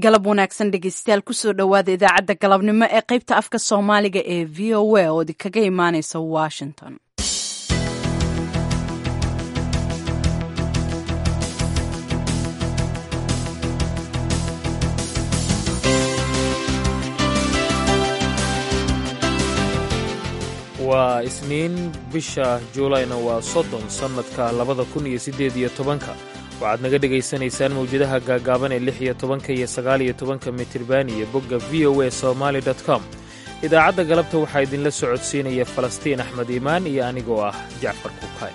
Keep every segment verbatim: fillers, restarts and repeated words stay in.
galab wanaagsan dhegeystayaal kusoo dhowaada idaacadda galabnimo ee qaybta afka soomaaliga ee v o a oo idinkaga imaaneysa washington. waa isniin bisha juulayna waa soddon sannadka labada kun iyo siddeed iyo tobanka waxaad naga dhegaysanaysaan mawjadaha gaagaaban ee lix iyo tobanka iyo sagaal iyo tobanka mitirban iyo bogga v o a somaali dot com idaacadda galabta waxaa idinla socodsiinaya falastiin axmed iimaan iyo anigoo ah jacfar kuukay.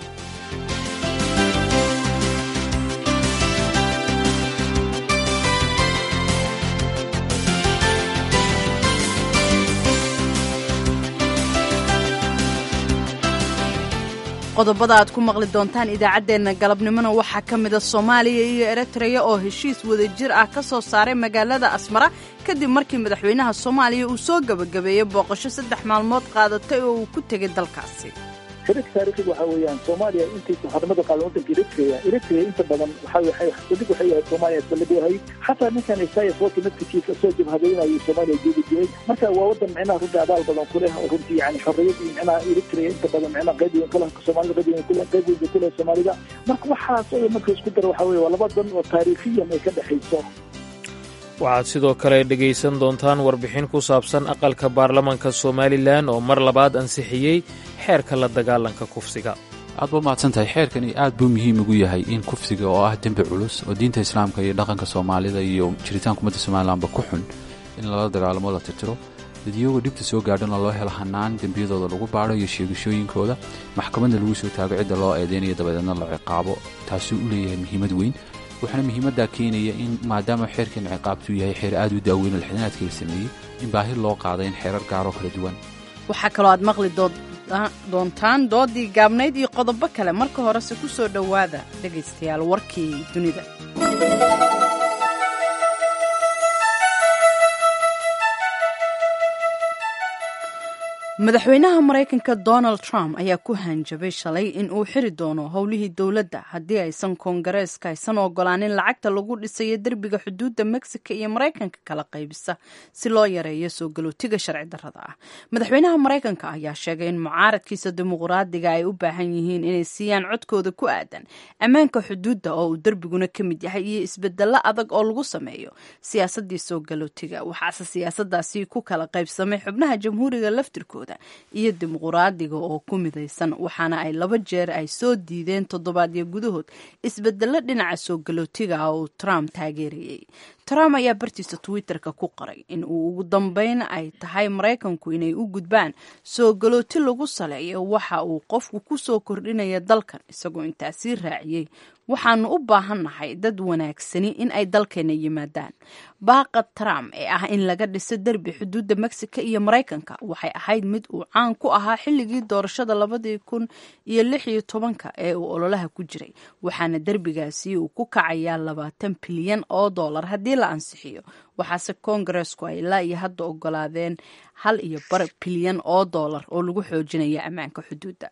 qodobada aad ku maqli doontaan idaacaddeenna galabnimona waxaa ka mida soomaaliya iyo eritreya oo heshiis wadajir ah ka soo saaray magaalada asmara kadib markii madaxweynaha soomaaliya uu soo gebagabeeyey booqasho saddex maalmood qaadatay oo uu ku tegey dalkaasi. xidhiidh taariikhiga waxaa weeyaan soomaaliya intii xornimada qaadan waddanka eritrea eritrea inta badan waxay xidhiidh waxay yahay soomaaliya isbaladeehay xataa ninkan isayas waki midkiisa soo jabhadaynayo soomaaliya joogi jiray marka waa waddan micnaha runtii abaal badan ku leh oo runtii yani xorriyad iyo micnaha eritrea inta badan micnaha qayb weyn ku leh soomaalida qayb weyn ku leh qayb weyn ku leh soomaalida marka waxaas oo marka isku daro waxaa weeye waa laba dan oo taariikhiyan ay ka dhexayso. waxaad sidoo kale dhegaysan doontaan warbixin ku saabsan aqalka baarlamanka somalilan oo mar labaad ansixiyey xeerka la dagaalanka kufsiga. aad ba mahadsan tahay xeerkani aad buu muhiim ugu yahay in kufsiga oo ah dembi culus oo diinta islaamka iyo dhaqanka soomaalida iyo jiritaanka ummadda somalilanba ku xun in lala dagaalamo la tirtiro dadiyagoo dhibta soo gaadhana loo helo hanaan dembiyadooda lagu baadho iyo sheegashooyinkooda maxkamadda lagu soo taago cidda loo eedeynayo dabadeedna la ciqaabo taasuu u leeyahay muhiimad weyn waxaana muhiimaddaa keenaya in maadaama xeerkan ciqaabtuu yahay xeer aad u daaweyn oo lixdanaadka la sameeyey in baahi loo qaaday in xeerar gaaroo kala duwan. waxaa kaloo aad maqli doontaan doodii gaabnayd iyo qodobo kale marka horese ku soo dhowaada dhegaystayaal warkii dunida. madaxweynaha maraykanka donald trump ayaa ku hanjabay shalay in uu xiri doono howlihii dowladda haddii aysan koongareeska aysan ogolaanin lacagta lagu dhisayo derbiga xuduudda mexico iyo maraykanka kala qaybisa si loo yareeyo soo galootiga sharci darrada ah. madaxweynaha maraykanka ayaa sheegay in mucaaradkiisa dimuqraadiga ay u baahan yihiin inay siiyaan codkooda ku aadan ammaanka xuduudda oo uu derbiguna ka mid yahay iyo isbedelo adag oo lagu sameeyo siyaasadii soo galootiga waxaase siyaasadaasi ku kala qaybsamay xubnaha jamhuuriga laftirkooda iyo dimuqraadiga oo ku midaysan waxaana ay laba jeer ay soo diideen toddobaadyo gudahood isbedelo dhinaca soo galootiga ah oo trump taageerayay. trump ayaa bartiisa twitterka ku qoray in uu ugu dambeyn ay tahay maraykanku inay u gudbaan soo galooti lagu saleeyo waxa uu qofku ku soo kordhinaya dalkan isagoo intaasii raaciyey waxaanu u baahannahay dad wanaagsani in ay dalkeena yimaadaan. baaqa trump ee ah in laga dhiso derbi xuduudda mexico iyo maraykanka waxay ahayd mid uu caan ku ahaa xilligii doorashada labadii kun iyo lix iyo tobanka ee uu ololaha ku jiray waxaana derbigaasi uu ku kacayaa labaatan bilyan oo dollar haddii la ansixiyo waxaase koongareesku ay ilaa iyo hadda ogolaadeen hal iyo bar bilyan oo dollar oo lagu xoojinaya ammaanka xuduudda.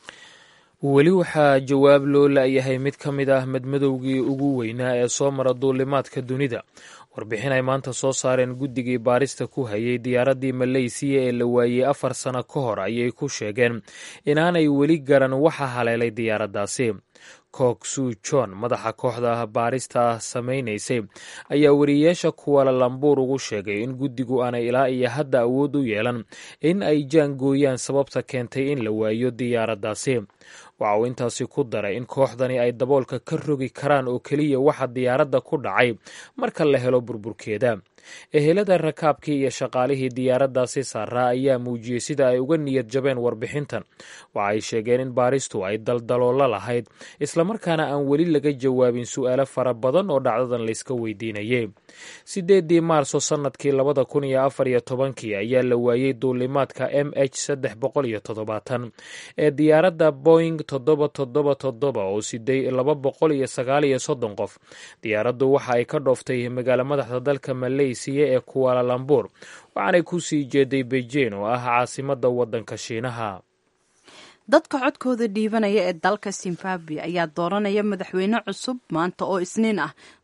weli waxaa jawaab loo la'yahay mid ka mid ah madmadowgii ugu weynaa ee soo mara duulimaadka dunida. warbixin ay maanta soo saareen guddigii baarista ku hayay diyaaraddii maleysiya ee la waayey afar sano ka hor ayay ku sheegeen inaanay weli garan waxa haleelay diyaaraddaasi. kook suu john madaxa kooxda baarista samaynaysay ayaa wariyeyaasha kuwala lambuur ugu sheegay in guddigu aanay ilaa iyo hadda awood u yeelan in ay jaangooyaan sababta keentay in la waayo diyaaraddaasi. waxa uu intaasi ku daray in kooxdani ay daboolka ka rogi karaan oo keliya waxa diyaaradda ku dhacay marka la helo burburkeeda. ehelada rakaabkii iyo shaqaalihii diyaaraddaasi saaraa ayaa muujiyey sida ay uga niyad jabeen warbixintan. waxa ay sheegeen in baaristu ay daldaloolo lahayd islamarkaana aan weli laga jawaabin su'aalo fara badan oo dhacdadan layska weydiinayay. sideedii maarso sannadkii labada kun iyo afar iyo tobankii ayaa la waayey duulimaadka m h saddex boqol iyo toddobaatan ee diyaaradda boing toddoba toddoba toddoba oo siday laba boqol iyo sagaal iyo soddon qof. diyaaraddu waxa ay ka dhooftay magaalo madaxda dalka maleysiya ee kuwala lambuur waxaanay ku sii jeeday beijing oo ah caasimadda waddanka shiinaha. dadka codkooda dhiibanaya ee dalka zimbabwe ayaa dooranaya madaxweyne cusub maanta oo isniin ah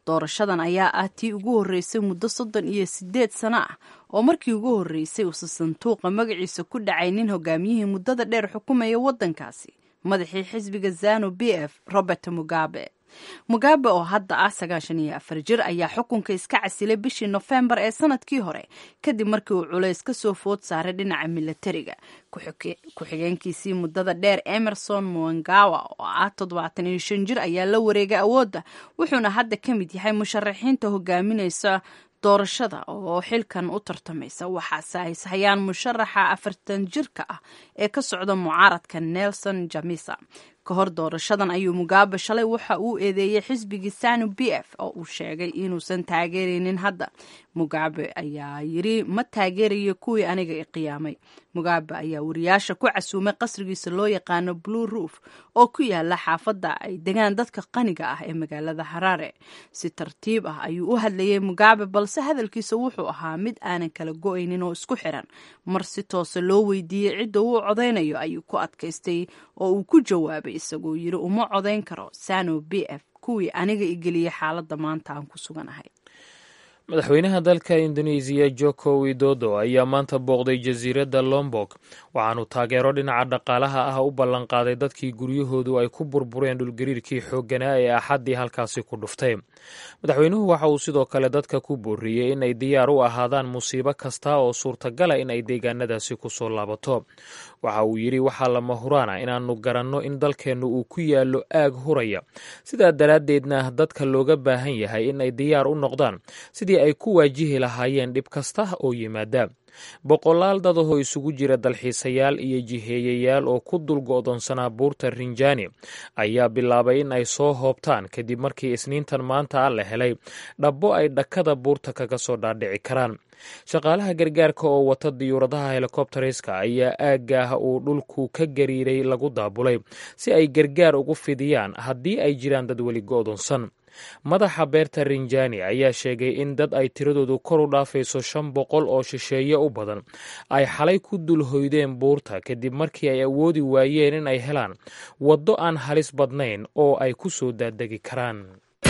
doorashadan ayaa ah tii ugu horreysay muddo soddon iyo siddeed sano ah oo markii ugu horreysay uusa sanduuqa magaciisa ku dhacay nin hogaamiyihii muddada dheer xukumaya waddankaasi madaxii xisbiga zanu b f robert mugabe mugabe oo hadda ah sagaashan iyo afar jir ayaa xukunka iska casilay bishii nofembar ee sanadkii hore kadib markii uu culays ka soo food saaray dhinaca milatariga ku-xigeenkiisii muddada dheer emerson mwangawa oo ah toddobaatan iyo shan jir ayaa la wareegay awoodda wuxuuna hadda ka mid yahay musharaxiinta hogaaminaysa doorashada oo xilkan u tartamaysa waxaase ay hayaan musharaxa afartan jirka ah ee ka socda mucaaradka nelson jamisa ka hor doorashadan ayuu mugabe shalay waxa uu eedeeyey xisbigii sanu b f oo uu sheegay inuusan taageeraynin hadda mugabe ayaa yiri ma taageerayo kuwii aniga i qiyaamay mugabe ayaa wariyaasha ku casuumay qasrigiisa loo yaqaano blue roof oo ku yaala xaafadda ay degaan dadka qaniga ah ee magaalada harare si tartiib ah ayuu u hadlayay mugabe balse hadalkiisa wuxuu ahaa mid aanan kala go-aynin oo isku xiran mar si toose loo weydiiyey cidda uu codaynayo ayuu ku adkaystay oo uu ku jawaabay isagoo yiri uma codayn karo sanu b f kuwii aniga igeliyey xaaladda maanta aan ku suganahay madaxweynaha dalka indonesiya joko widodo ayaa maanta booqday jasiiradda lombok waxaanu taageero dhinaca dhaqaalaha ah u ballanqaaday dadkii guryahoodu ay ku burbureen dhulgariirkii xoogganaa ee axaddii halkaasi ku dhuftay madaxweynuhu waxa uu sidoo kale dadka ku booriyey in ay diyaar u ahaadaan musiibo kasta oo suurtagala in ay deegaanadaasi ku soo laabato waxa uu yidhi waxaa lama huraana inaannu garanno in dalkeennu uu ku yaallo aag huraya sidaa daraaddeedna dadka looga baahan yahay in ay diyaar u noqdaan sidii ay ku waajihi lahaayeen dhib kasta oo yimaada boqolaal dadahoo isugu jira dalxiisayaal iyo jiheeyayaal oo ku dul go'doonsanaa buurta rinjani ayaa bilaabay in ay soo hoobtaan kadib markii isniintan maanta a la helay dhabbo ay dhakada buurta kaga soo dhaadhici karaan shaqaalaha gargaarka oo wata diyuuradaha helikobteriska ayaa aaggaah uu dhulku ka gariiray lagu daabulay si ay gargaar ugu fidiyaan haddii ay jiraan dad weli go'doonsan madaxa beerta rinjani ayaa sheegay in dad ay tiradoodu kor u dhaafayso shan boqol oo shisheeye u badan ay xalay ku dul hoydeen buurta kadib markii ay awoodi waayeen in ay helaan waddo aan halis badnayn oo ay ku soo daadegi karaan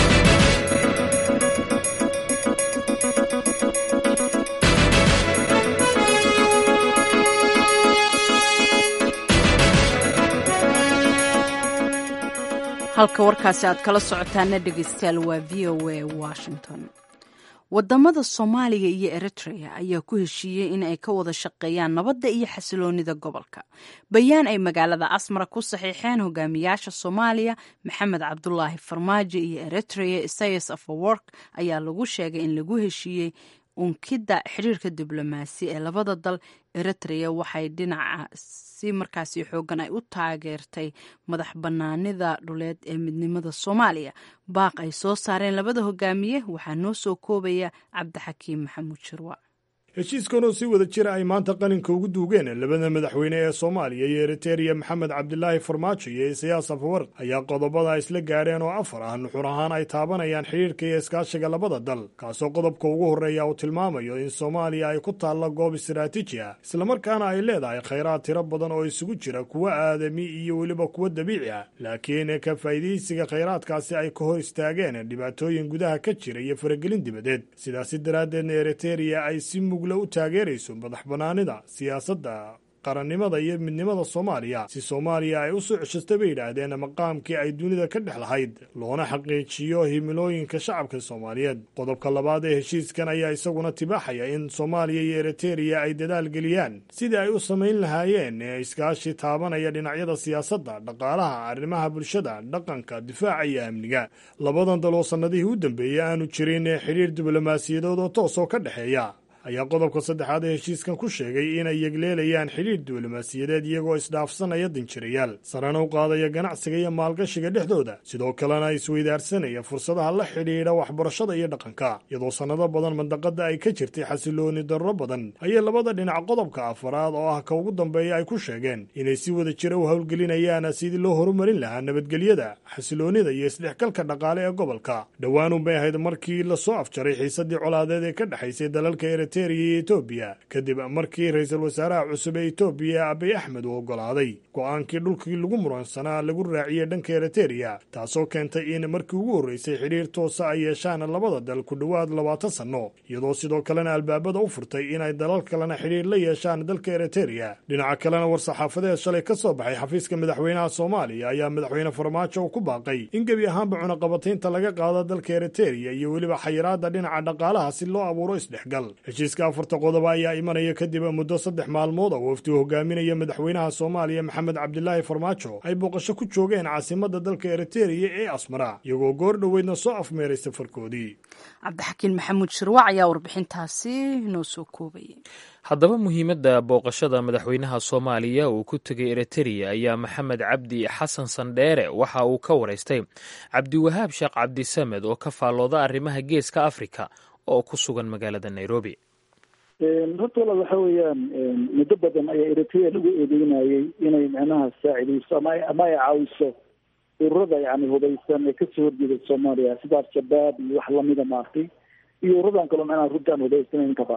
halka warkaasi aad kala socotaana dhegeystayaal waa v o a washington wadamada soomaaliya iyo eritrea ayaa ku heshiiyey in ay ka wada shaqeeyaan nabadda iyo xasiloonida gobolka bayaan ay magaalada asmara ku saxiixeen hogaamiyaasha soomaaliya maxamed cabdulaahi farmaajo iyo eritrea isayas afawork ayaa lagu sheegay in lagu heshiiyey unkidda xiriirka diblomaasi ee labada dal eritrea waxay dhinaca si markaasi xoogan ay u taageertay madax banaanida dhuleed ee midnimada soomaaliya baaq ay soo saareen labada hogaamiye waxaa noo soo koobaya cabdixakiim maxamuud shirwa heshiiskan oo si wada jira ay maanta qalinka ugu duugeen labada madaxweyne ee soomaaliya iyo eritereya maxamed cabdilaahi farmaajo iyo isayaas afawarq ayaa qodobada isla gaadheen oo afar ah nuxur ahaan ay taabanayaan xidhiirka iyo iskaashiga labada dal kaasoo qodobka ugu horreeya uu tilmaamayo in soomaaliya ay ku taalla goob istaraatiiji ah islamarkaana ay leedahay khayraad tiro badan oo isugu jira kuwa aadami iyo weliba kuwa dabiici ah laakiin ka faa'iidaysiga khayraadkaasi ay ka hor istaageen dhibaatooyin gudaha ka jira iyo faragelin dibadeed sidaasi daraaddeedna eritereya ay si u taageerayso madax banaanida siyaasadda qarannimada iyo midnimada soomaaliya si soomaaliya ay u soo ceshasta bay yidhaahdeen maqaamkii ay dunida ka dhex lahayd loona xaqiijiyo himilooyinka shacabka soomaaliyeed qodobka labaad ee heshiiskan ayaa isaguna tibaaxaya in soomaaliya iyo eritereya ay dadaal geliyaan sidii ay u samayn lahaayeen ee iskaashi taabanaya dhinacyada siyaasadda dhaqaalaha arrimaha bulshada dhaqanka difaaca iyo amniga labadan dal oo sannadihii u dambeeyey aanu jirin ee xidhiir diblomaasiyadood oo toosoo ka dhexeeya ayaa qodobka saddexaad ee heshiiskan ku sheegay inay yegleelayaan xidhiir diblomaasiyadeed iyagoo isdhaafsanaya danjirayaal sarana u qaadaya ganacsiga iyo maalgashiga dhexdooda sidoo kalena isweydaarsanaya fursadaha la xidhiidha waxbarashada iyo dhaqanka iyadoo sannado badan mandaqada ay ka jirtay xasilooni darro badan ayay labada dhinac qodobka afaraad oo ah ka ugu dambeeya ay ku sheegeen inay si wada jira u howlgelinayaan sidii loo horumarin lahaa nabadgelyada xasiloonida iyo isdhexgalka dhaqaale ee gobolka dhowaanun bay ahayd markii lasoo afjaray xiisadii colaadeed ee ka dhexaysay dalalka eritrea iyo etoobiya kadib markii ra-iisul wasaaraha cusub ee etoobiya abiy axmed uu oggolaaday go-aankii dhulkii lagu muransanaa lagu raaciyey dhanka eritrea taasoo keentay in markii ugu horreysay xidhiir toosa ay yeeshaan labada dal ku dhowaad labaatan sanno iyadoo sidoo kalena albaabada u furtay inay dalal kalena xidhiir la yeeshaan dalka eritrea. dhinaca kalena war-saxaafadeed shalay ka soo baxay xafiiska madaxweynaha soomaaliya ayaa madaxweyne farmaajo ku baaqay in gebi ahaanba cunaqabataynta laga qaado dalka eritrea iyo weliba xayiraada dhinaca dhaqaalaha si loo abuuro isdhexgal. heshiiska afarta qodob ayaa imanaya kadib muddo saddex maalmood oo wafdi hogaaminaya madaxweynaha soomaaliya maxamed cabdilaahi farmaajo ay booqasho ku joogeen caasimada dalka eritrea ee asmara iyagoo goor dhoweydna soo afmeeray safarkoodii. cabdixakiin maxamuud shirwac ayaa warbixintaasi noo soo koobayay. haddaba muhiimadda booqashada madaxweynaha soomaaliya uu ku tegay eritrea ayaa maxamed cabdi xasan sandheere waxa uu ka waraystay cabdiwahaab sheekh cabdisamed oo ka faallooda arrimaha geeska afrika oo ku sugan magaalada nairobi. horta walaal waxa weeyaan muddo badan ayaa eritrea lagu eedeynayay inay micnaha saacidayso ama ama ay caawiso ururada yani hubeysan ee kasoo horjeeda soomaaliya sida al-shabaab iyo wax lamida maartay iyo ururadan kaloo micnaha runtaan hubeysanayn kaba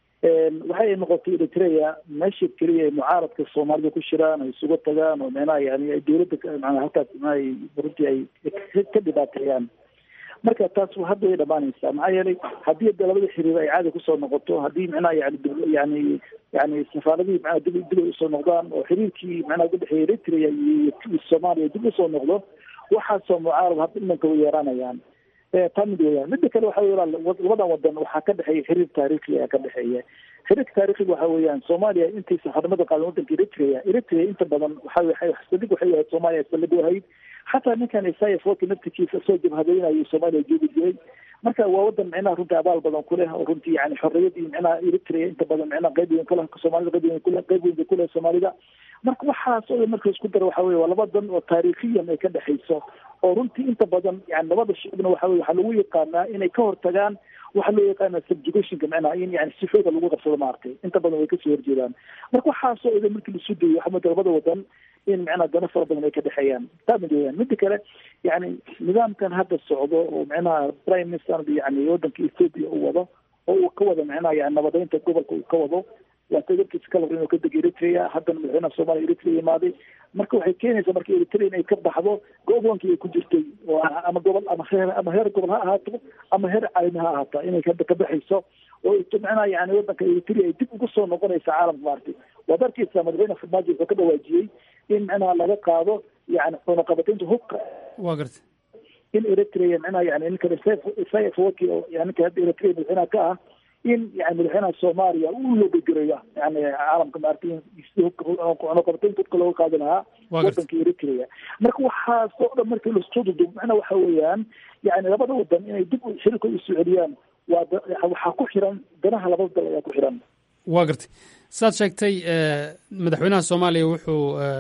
waxay noqotay eritrea meesha keliya ay mucaaradka soomaalida ku shiraan ay isugu tagaan oo micnaha yani ay dawladda manaa halkaas micnaha runtii ay ka dhibaateeyaan. marka taas hadda way dhamaanaysaa maxaa yeelay haddii da labada xiriir ay caadi kusoo noqoto haddii micnaha yani yani yani safaaradihii macnaha dib dib ay usoo noqdaan oo xiriirkii macnaha udhexeeya eritrea iyo soomaaliya dib usoo noqdo waxaasoo mucaarad hadda imanka way yeeranayaan. taa mid weyaan midda kale waxa wey labadan wadan waxaa ka dhexeeya xiriir taariikhi ayaa ka dhexeeya. xiriirka taariikhiga waxa weeyaan soomaaliya intaysa xornimada qaadan wadanka eritrea eritrea inta badan waxa sadig waxay ahayd soomaaliya salig ahayd xataa ninkan isayas waki naftikiisa soo jabhadeynayo soomaaliya joogi jiray. marka waa wadan micnaha runtii abaal badan ku leh oo runtii yani xorriyadii micnaha eritrea inta badan micnaha qayb weyn kuleh soomaalida qayb weyn kuleh qayb weyn kuleh soomaalida. marka waxaas oo marka isku daro waxa weye waa laba dan oo taariikhiyan ay ka dhexayso oo runtii inta badan yani labada shicibna waxa weye waxaa lagu yaqaanaa inay ka hortagaan waxaa loo yaqaana subjugationka micnaha in yani si xooga lagu qabsado maartay inta badan way kasoo horjeedaan. marka waxaasoo idan markii lasu dayo waxa mada labada wadan in micnaha dano fara badan ay ka dhexeeyaan. taa mid weyaan midda kale yani nidaamkan hadda socdo oo micnaha prime minister yani wadanka ethiopia uu wado oo uu ka wado micnaha yani nabadeynta gobolka uu ka wado waa tagarkiisa kala inuu ka dego eritrea haddana madaxweynaha soomaaliya eritrea imaaday. marka waxay keenaysaa marka eritrea inay ka baxdo go-aankii ay ku jirtay oo ama gobol ama heer ama heer gobol ha ahaato ama heer caalami ha ahaata inay hadda ka baxayso oo micnaha yani wadanka eritrea ay dib ugu soo noqonaysa caalamka maartay. waad arkeysaa madaxweyne farmaajo wuxuu ka dhawaajiyey in micnaha laga qaado yani cunaqabataynta hubka waa garta in eritrea micnaha yani ninka isayas waki oo yani ninka hadda eritrea madaxweynaha ka ah in yani madaxweynaha soomaaliya uu loogagereeya yani caalamka maartay cunaqabataynta hubka looga qaadi lahaa wadanka eritrea. marka waxaas oo dhan markii lasoo duduub macnaha waxa weeyaan yani labada wadan inay dib xiriirka usoo celiyaan waa waxaa ku xiran danaha labada dal ayaa ku xiran. waa gartay saad sheegtay madaxweynaha soomaaliya wuxuu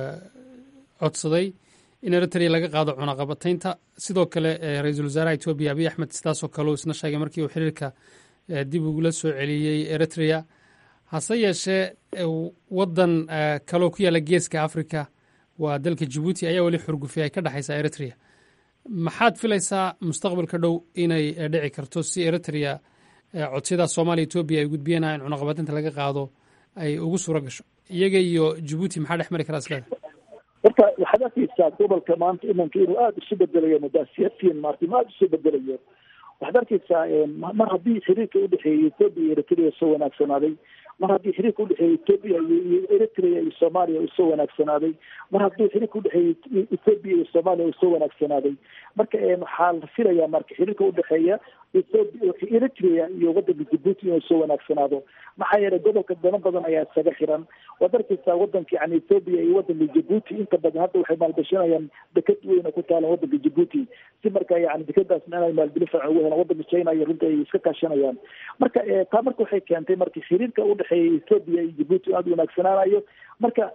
codsaday in eritrea laga qaado cunaqabataynta sidoo kale ra-iisul wasaaraha etoobiya abiy axmed sidaasoo kale uu isna sheegay markii uu xiriirka dib ugula soo celiyey eritrea. hase yeeshee wadan kaloo ku yaalla geeska africa waa dalka jibuuti ayaa weli xurgufi ay ka dhexaysaa eritrea. maxaad filaysaa mustaqbalka dhow inay dhici karto si eritrea codsiyada soomaaliya etoobiya ay gudbiyeenaa in cunaqabataynta laga qaado ay ugu suuro gasho iyaga iyo jibuuti maxaa dhex mari karaa isleeda? horta waxaad arkeysaa gobolka maanta imanka inuu aada isu bedelayo mudaasiyadtiin maarta ma aada isu bedelayo. waxaad arkeysaa mar haddii xiriirka udhexeeyay etoobiya iyo eritrea soo wanaagsanaaday mar haddii xiriirka udhexeeyay etoobiya iyo eritrea iyo soomaaliya uu soo wanaagsanaaday mar haddii xiriirka udhexeeyay etoobiya iyo soomaaliya uu soo wanaagsanaaday marka waxaa la filayaa marka xiriirka udhexeeya eritrea iyo wadanka jibuuti inuu soo wanaagsanaado maxaa yeelay gobolka dano badan ayaa isaga xiran. waad arkeysaa wadanka yani etoobiya iyo wadanka jibuuti inta badan hadda waxay maalgashanayaan deked weyn oo ku taalan wadanka jibuuti si marka yani dekadaas micnaha maalgelin fiican ugu helaan wadanka china iyo runta ay iska kaashanayaan. marka taa marka waxay keentay marka xiriirka udhexeeya etoobiya iyo jibuuti aada u wanaagsanaanayo. marka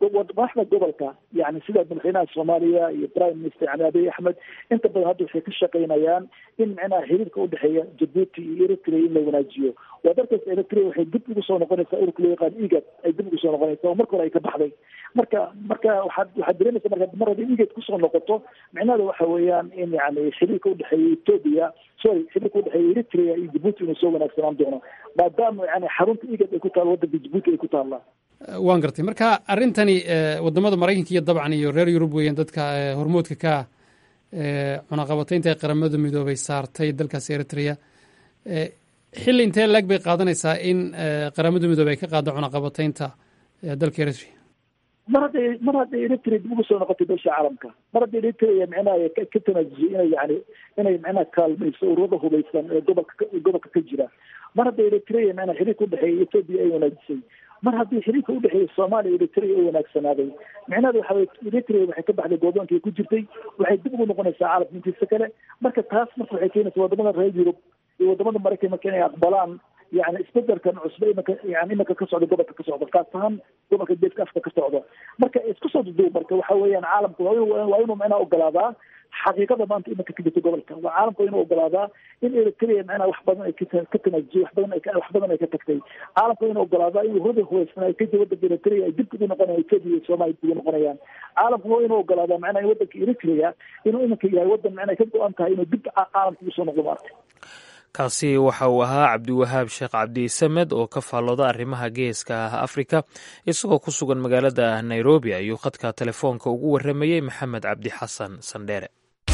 madaxda gobolka yani sida madaxweynaha soomaaliya iyo prime minister yani abiy axmed inta badan hadda waxay ka shaqaynayaan in micnaha xiriirka udhexeeya jabuuti iyo eritrea in la wanaajiyo waa darkaas eritrea waxay dib ugu soo noqonaysaa ururka loo yaqaan igad ay dib ugu soo noqonaysaa oo marka hore ay ka baxday marka marka waxaad waxaad dareemaysa marka mar hadii igad kusoo noqoto micnaheeda waxa weeyaan in yani xiriirka udhexeeya ethiopia sorry xiriirka udhexeeya eritrea iyo jabuuti inuu soo wanaagsanaan doono maadaama yani xarunta igad ay ku taalo wadanka jabuuti ay ku taallaa waan gartay marka arrintani wadamada maraykanka iyo dabcan iyo reer yurub weeyaan dadka hormoodka ka cunaqabataynta ee qaramada midoobay saartay dalkaas eritrea xilli intee laag bay qaadanaysaa in qaramada midoobey ay ka qaado cunaqabataynta dalka eritrea mar hadday mar hadday eritrea dib ugu soo noqotay beesha caalamka mar hadday eritrea micnaha ka tanaajisay inay yani inay micnaha kaalmayso ururada hubaysan ee gobolka gobolka ka jira mar hadday eritrea micnaha xiriirka udhexeeya ethiopia ay wanaajisay mar haddii xiriirka udhexeeya soomaaliya eritrea ay wanaagsanaaday micnaheeda waxa weye eritrea waxay ka baxday gooboonkii ku jirtay waxay dib ugu noqonaysaa caalamka intiisa kale marka taas marka waxay keenaysaa wadamada reer yurub iyo wadamada maraykan marka inay aqbalaan yani isbedelkan cusbe imanka yani imanka ka socda gobolka ka socda kaas ahaan gobolka geeska afka ka socda marka isku soo duduub marka waxa weeyaan caalamka waa inuu waa inuu micnaha ogolaadaa xaqiiqada maanta imanka ka jirta gobolka waa caalamka waa inuu ogolaadaa in eritrea micnaha wax badan ay ka tanaajiyay wax badan ay wax badan ay ka tagtay caalamka waa inuu ogolaadaa in ururada hubaysan ay ka jira wadanka eritrea ay dib ugu noqonayaan ethiopia iyo soomaaliya dib ugu noqonayaan caalamka waa inuu ogolaadaa micnaha in wadanka eritrea inuu imanka yahay wadan micnaha ka go-an tahay inuu dib caalamka ugu soo noqdo maarta kaasi waxa uu ahaa cabdiwahaab sheekh cabdi samed oo ka faallooda arrimaha geeska afrika isagoo ku sugan magaalada nairobi ayuu khadka telefoonka ugu waramayey maxamed cabdi xasan sandheere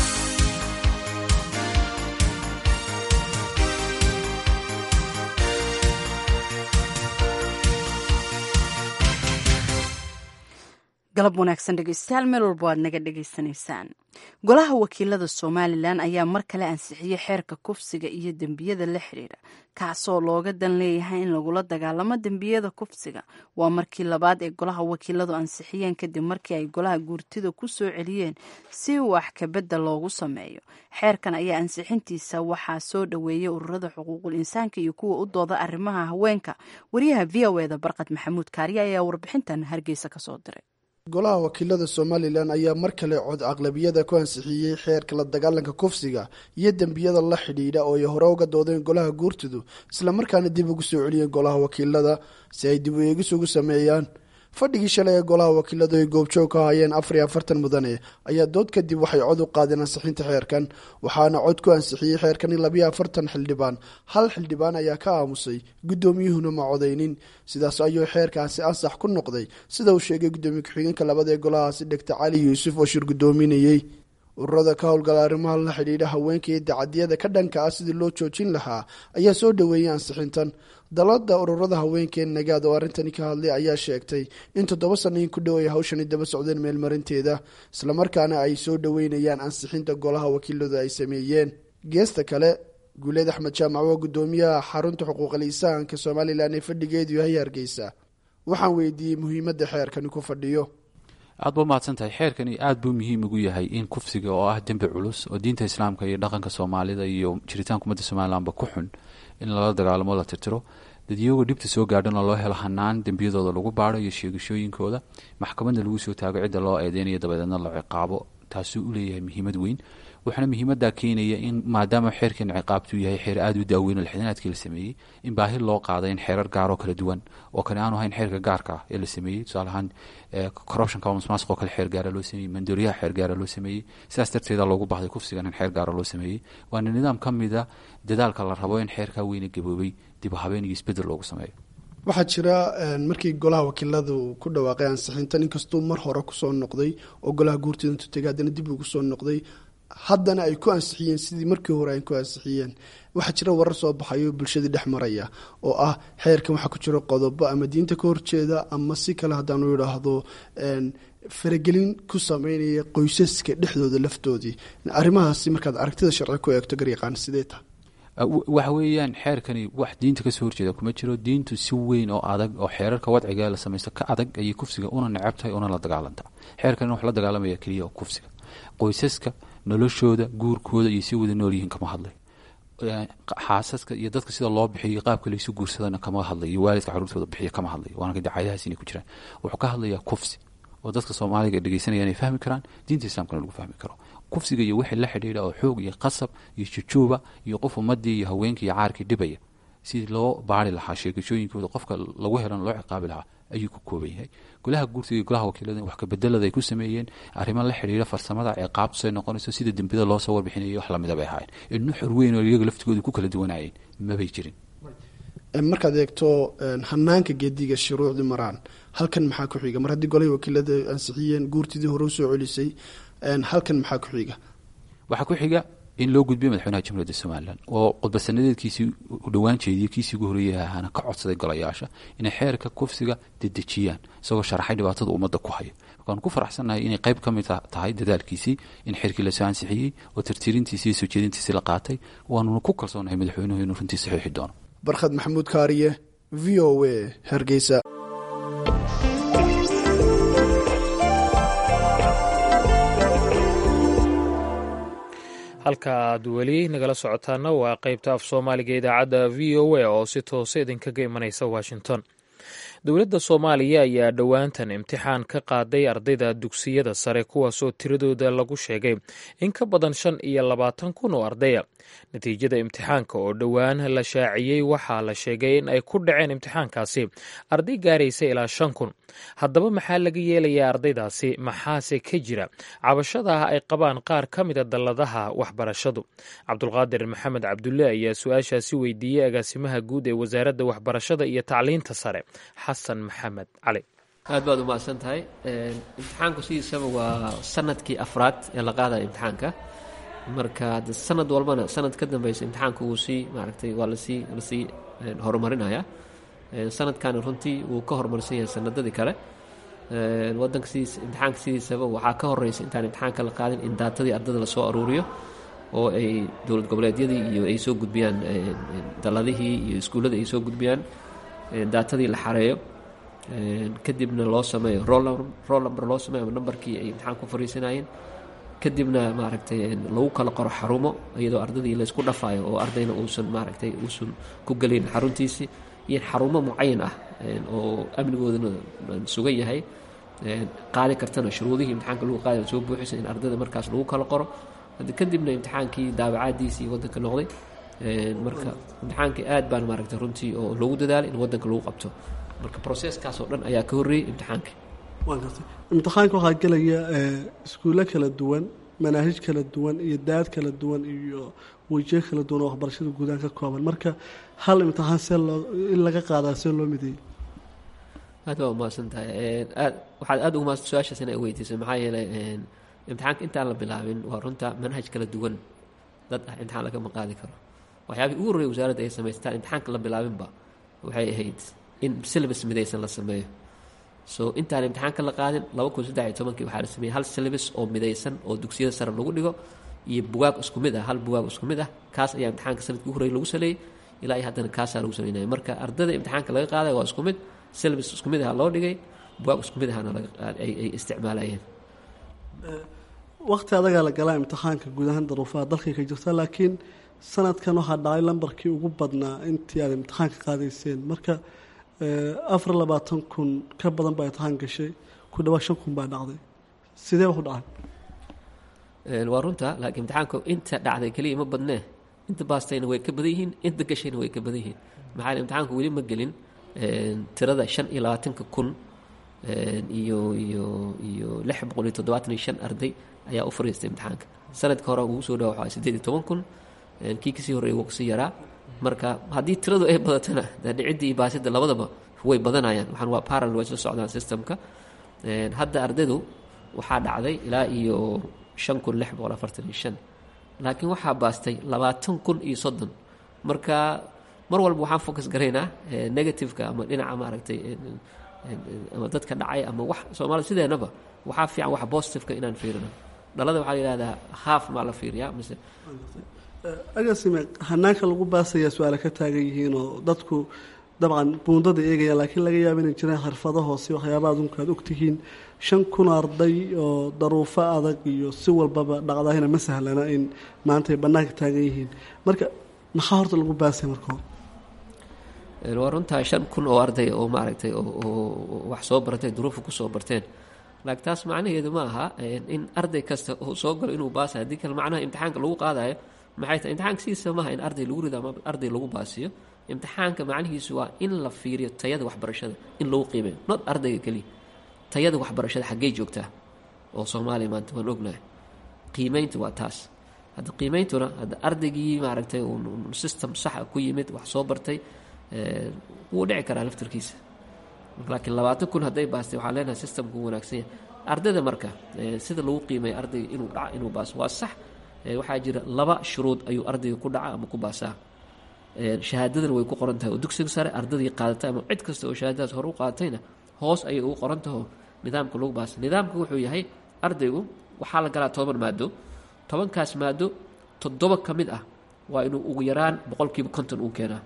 galab wanaagsan dhegeystayaal meel walba waad naga dhegaysanaysaan golaha wakiilada somalilan ayaa mar kale ansixiyey xeerka kufsiga iyo dembiyada la xiriira kaasoo looga dan leeyahay in lagula dagaalamo dembiyada kufsiga waa markii labaad ee golaha wakiiladu ansixiyeen kadib markii ay golaha guurtida ku soo celiyeen si wax kabedda loogu sameeyo xeerkan ayaa ansixintiisa waxaa soo dhoweeyey ururada xuquuqul insaanka iyo kuwa u dooda arrimaha haweenka wariyaha v o eda barqad maxamuud kaariye ayaa warbixintan hargeysa kasoo diray golaha wakiilada somalilan ayaa mar kale cod aqlabiyada ku ansixiyey xeerka la dagaalanka kufsiga iyo dembiyada la xidhiidha oo ay hore uga doodeen golaha guurtidu islamarkaana dib ugu soo celiyeen golaha wakiilada si ay dib u eegis ugu sameeyaan fadhigii shalay ee golaha wakiiladu ay goobjoog ka hayeen afar iyo afartan mudane ayaa dood kadib waxay cod u qaadeen ansixinta xeerkan waxaana cod ku ansixiyey xeerkan in labiyo afartan xildhibaan hal xildhibaan ayaa ka aamusay guddoomiyuhuna ma codaynin sidaas ayuu xeerkaasi ansax ku noqday sida uu sheegay guddoomiye ku-xigeenka labada ee golahaasi dhegta cali yuusuf oo shir guddoominayey ururada ka howlgala arrimaha la xidhiidha haweenka iyo dacadiyada ka dhanka ah sidii loo joojin lahaa ayaa soo dhoweeyey ansixintan dalada ururada haweenkee nagaad oo arrintani ka hadlay ayaa sheegtay in toddoba sano in ku dhow ay hawshani daba socdeen meelmarinteeda islamarkaana ay soo dhoweynayaan ansixinta golaha wakiiladu ay sameeyeen geesta kale guuleed axmed jaamac waa guddoomiyaha xarunta xuquuqal insaanka somalilan ee fadhigeedu yahay hargeysa waxaan weydiiyey muhiimadda xeerkani ku fadhiyo aad ba mahadsan tahay xeerkani aad buu muhiim ugu yahay in kufsiga oo ah dembi culus oo diinta islaamka iyo dhaqanka soomaalida iyo jiritaanka ummadda somalilanba ku xun in lala dagaalamo la tirtiro dadyooga dhibta soo gaadhana loo helo hanaan dembiyadooda lagu baaro iyo sheegashooyinkooda maxkamadna lagu soo taago cidda loo eedeynayo dabadeedna la ciqaabo taasuu u leeyahay muhiimad weyn waxaana muhiimadaa keenaya in maadaama xeerkan ciqaabtuu yahay xeer aada u daaweyn oo lixdanaadkii la sameeyey in baahi loo qaaday in xeerar gaaroo kala duwan oo kale aanu ahayn xeerka gaarka ah ee la sameeyey tusaale ahaan corruptionka musmaasq oo kale xeer gaara loo sameeyey mandooriyaha xeer gaara loo sameeyey sidaas darteeda loogu baahday kufsigan in xeer gaara loo sameeyey waana nidaam ka mida dadaalka la rabo in xeerkaa weyna gaboobay dib u habeen iyo isbedel loogu sameeyo waxaa jira markii golaha wakiiladu ku dhawaaqay ansixintan inkastuu mar hore kusoo noqday oo golaha guurtida intuu tegay haddana dib ugu soo noqday haddana ay ku ansixiyeen sidii markii hore ay ku ansixiyeen waxaa jira warar soo baxayo bulshadii dhex maraya oo ah xeerkan waxaa ku jira qodobo ama diinta ka horjeeda ama si kale haddaanu idhaahdo faragelin ku sameynaya qoysaska dhexdooda laftoodii arrimahaasi markaad aragtida sharci ku eegto garyaqaan sidee tahay waxa weeyaan xeerkani wax diinta kasoo horjeeda kuma jiro diintu si weyn oo adag oo xeerarka wadciga la samaysto ka adag ayay kufsiga una necabtahay una la dagaalantaa xeerkani wax la dagaalamaya keliya oo kufsiga qoysaska noloshooda guurkooda iyo si wada nool yihiin kama hadlay xaasaska iyo dadka sida loo bixiyo qaabka laysu guursadana kama hadlay iyo waalidka caruurtooda bixiya kama hadlay waana dacaayadahaas inay ku jiraan wuxuu ka hadlayaa kufsi oo dadka soomaaliga dhegeysanaya inay fahmi karaan diinta islaamkana lagu fahmi karo. kufsiga iyo wixii la xidhiidha oo xoog iyo qasab iyo jujuuba iyo qof ummadii iyo haweenkii iyo caarkii dhibaya sidii loo baari lahaa sheekashooyinkooda qofka lagu helan loo ciqaabi lahaa ayuu ku kooban yahay. golaha guurtiga iyo golaha wakiilada wax kabedelada ay ku sameeyeen arrimo la xidhiidha farsamada ciqaabtusay noqonayso sida dembida loo soo warbixinayay wax lamida bay ahaayeen. in xor weyn oo iyaga laftigooda ku kala duwanayeen mabay jirin. markaad eegto hanaanka geediga shuruucdii maraan halkan maxaa ku xiga? mar haddii golahii wakiilada ansixiyeen guurtidii hore usoo celisay, halkan maxaa ku xiga? waxaa ku xiga in loo gudbiyo madaxweynaha jamhuuriyadda somalilan oo khudbasanadeedkiisii u dhowaan jeediyey kiisii ugu horreeyay ahaana ka codsaday golayaasha inay xeerka kufsiga dedejiyaan isagoo sharaxay dhibaatada ummadda ku hayo. markaan ku faraxsannahay inay qayb ka mid tahay dadaalkiisii in xeerkii lasoo ansixiyey oo tirtirintiisii iyo soo jeedintiisii la qaatay, waanuna ku kalsoonahay madaxweynuhu inuu runtii saxiixi doono. barkhad maxamuud kaariye, v o a, hargeysa. halka aad weli nagala socotaana waa qaybta af soomaaliga idaacadda v o a oo si toose idinkaga imanaysa washington. dowladda soomaaliya ayaa dhowaantan imtixaan ka qaaday ardayda dugsiyada sare kuwaasoo tiradooda lagu sheegay in ka badan shan iyo labaatan kun oo ardaya. natiijada imtixaanka oo dhowaan la shaaciyey waxaa la sheegay in ay ku dhaceen imtixaankaasi arday gaaraysa ilaa shan kun. haddaba maxaa laga yeelayaa ardaydaasi? maxaase ka jira cabashadaah ay qabaan qaar ka mida dalladaha waxbarashadu? cabdulqaadir maxamed cabdulle ayaa su-aashaasi weydiiyey agaasimaha guud ee wasaaradda waxbarashada iyo tacliinta sare xasan maxamed cali. aad baad umahadsan tahay. imtixaanku sidiisaba waa sanadkii afraad ee la qaadaya imtixaanka, marka sanad walbana sanad ka dambeysa imtixaanku wuu sii maaragtay waa lasii lasii horumarinaya. sanadkan runtii wuu ka horumarsan yahay sanadadii kale. wadanka sidiis imtixaanka sidiisaba waxaa ka horeysa intaan imtixaanka la qaadin in daatadii ardada lasoo aruuriyo oo ay dowlad goboleedyadii iyo ay soo gudbiyaan daladihii iyo iskuullada ay soo gudbiyaan daatadii la xareeyo, kadibna loo sameeyo roll number loo sameeyo ama nambarkii ay imtixaanka ku fariisanayeen, kadibna maaragtay lagu kala qoro xarumo iyadoo ardadii laysku dhafaayo oo ardayna uusan maaragtay uusan ku gelin xaruntiisii iyo xarumo mucayan ah oo amnigoodana sugan yahay, qaadi kartana shuruudihii imtixaanka lagu qaadi soo buuxisa in ardayda markaas lagu kala qoro. kadibna imtixaankii daabacaadiisii wadanka noqday. marka imtixaankii aad baan maaragtay runtii oo loogu dadaalay in wadanka lagu qabto. marka processkaas oo dhan ayaa ka horreeyey imtixaanka. imtixaanka waxaa gelaya iskuulle kala duwan, manaahij kala duwan iyo daad kala duwan iyo wejiyo kala duwan oo waxbarashada guudahaan ka kooban. marka hal imtixaan see loo in laga qaadaa see loo mideeyey? aad baa umahadsan tahay. aad waxaad aad ugu mahadsan su-aashaas inay weydiisay, maxaa yeelay imtixaanka intaan la bilaabin waa runta manhaj kala duwan dad ah imtixaan lagama qaadi karo. waxyaabihii ugu horreeyay wasaaradda ay samaystaan imtixaanka la bilaabinba waxay ahayd in syllabus midaysan la sameeyo. so intaan imtixaanka la qaadin laba kun saddex iyo tobankii waxaa la sameeyey hal syllabus oo midaysan oo dugsiyada sare lagu dhigo iyo bugaag isku mid ah, hal bugaag isku mid ah. kaas ayaa imtixaanka sanadkii ugu horreeyay lagu saleeyey ilaa iyo haddana kaasaa lagu saleynaya. marka ardada imtixaanka laga qaadaya waa isku mid, syllabus isku mid ah loo dhigay, bugaag isku mid ahna ay isticmaalayeen. waqti adagaa la galaa imtixaanka guud ahaan daruufaha dalkay ka jirta, laakiin sanadkan waxaa dhacay lambarkii ugu badnaa intii aad imtixaanka qaadayseen. marka afar labaatan kun ka badan baa imtixaan gashay, ku dhawaad shan kun baa dhacday. sidee wax u dhacay? waa runta, laakiin imtixaanku inta dhacday keliya ma badnee, inta baastayna way ka badan yihiin, inta gashayna way ka badan yihiin. maxaa yeele imtixaanku weli ma gelin tirada shan iyo labaatanka kun iyo iyo iyo lix boqol iyo toddobaatan iyo shan arday ayaa u fariistay imtixaanka. sanadka hore ugu soo dhawa waxaa siddeed iyo toban kun, kii kasii horreeyay wuu kasii yaraa. marka haddii tiradu ay badatana dhicidda iyo baasidda labadaba way badanayaan. waxaan waa parallel way soo socdaan systemka. hadda ardaydu waxaa dhacday ilaa iyo shan kun lix boqol afartan iyo shan, laakiin waxaa baastay labaatan kun iyo soddon. marka mar walba waxaan focus garaynaa negativeka ama dhinaca maaragtay ama dadka dhacay ama wax soomaalida sideenaba waxaa fiican wax positiveka inaan fiirino. dhalada waxaa la yidhahdaa haaf maa la fiiriyaa mise agasime hanaanka lagu baasayaa su-aale ka taagan yihiin oo dadku dabcan buundada eegayaan, laakiin laga yaaba inay jiraan xirfado hoose waxyaabaha adunka aad ogtihiin. shan kun arday oo daruufo adag iyo si walbaba dhacdahina ma sahlana in maanta ay bannaanka taagan yihiin. marka maxaa horta lagu baasaya marka hore? waa runtaa shan kun oo arday oo maaragtay oo wax soo bartay duruufa ku soo barteen laakiin taas macnaheedu ma aha in arday kasta uu soo galo inuu baasayo haddii kale macnaha imtixaanka lagu qaadayo maxay tahay imtixaanka sidiisa maaha in arday lagu rido ama arday lagu baasiyo imtixaanka macnihiisu waa in la fiiriyo tayada waxbarashada in lagu qiimeeyo not ardayga keliya tayada waxbarashada xaggey joogtaa oo soomaaliya maanta waan ognahay qiimeynta waa taas hadda qiimeyntuna hadda ardaygii maaragtay uu system saxa ku yimid wax soo bartay wuu dhici karaa laftarkiisa laakiin labaatan kun hadday baastay waxaan leenahay systemku wanaagsan yahay ardayda marka sida lagu qiimeeyo ardayga inuu dhaco inuu baaso waa sax waxaa jira laba shuruud ayuu ardayga ku dhaca ama ku baasaa shahaadadana way ku qoran tahay oo dugsiga sare ardaydii qaadatay ama cid kasta oo shahaadadaas hore u qaadatayna hoos ayay ugu qoran taho nidaamka lagu baasa nidaamka wuxuu yahay ardaygu waxaa la galaa toban maado tobankaas maado toddoba ka mid ah waa inuu ugu yaraan boqolkiiba konton uu keenaa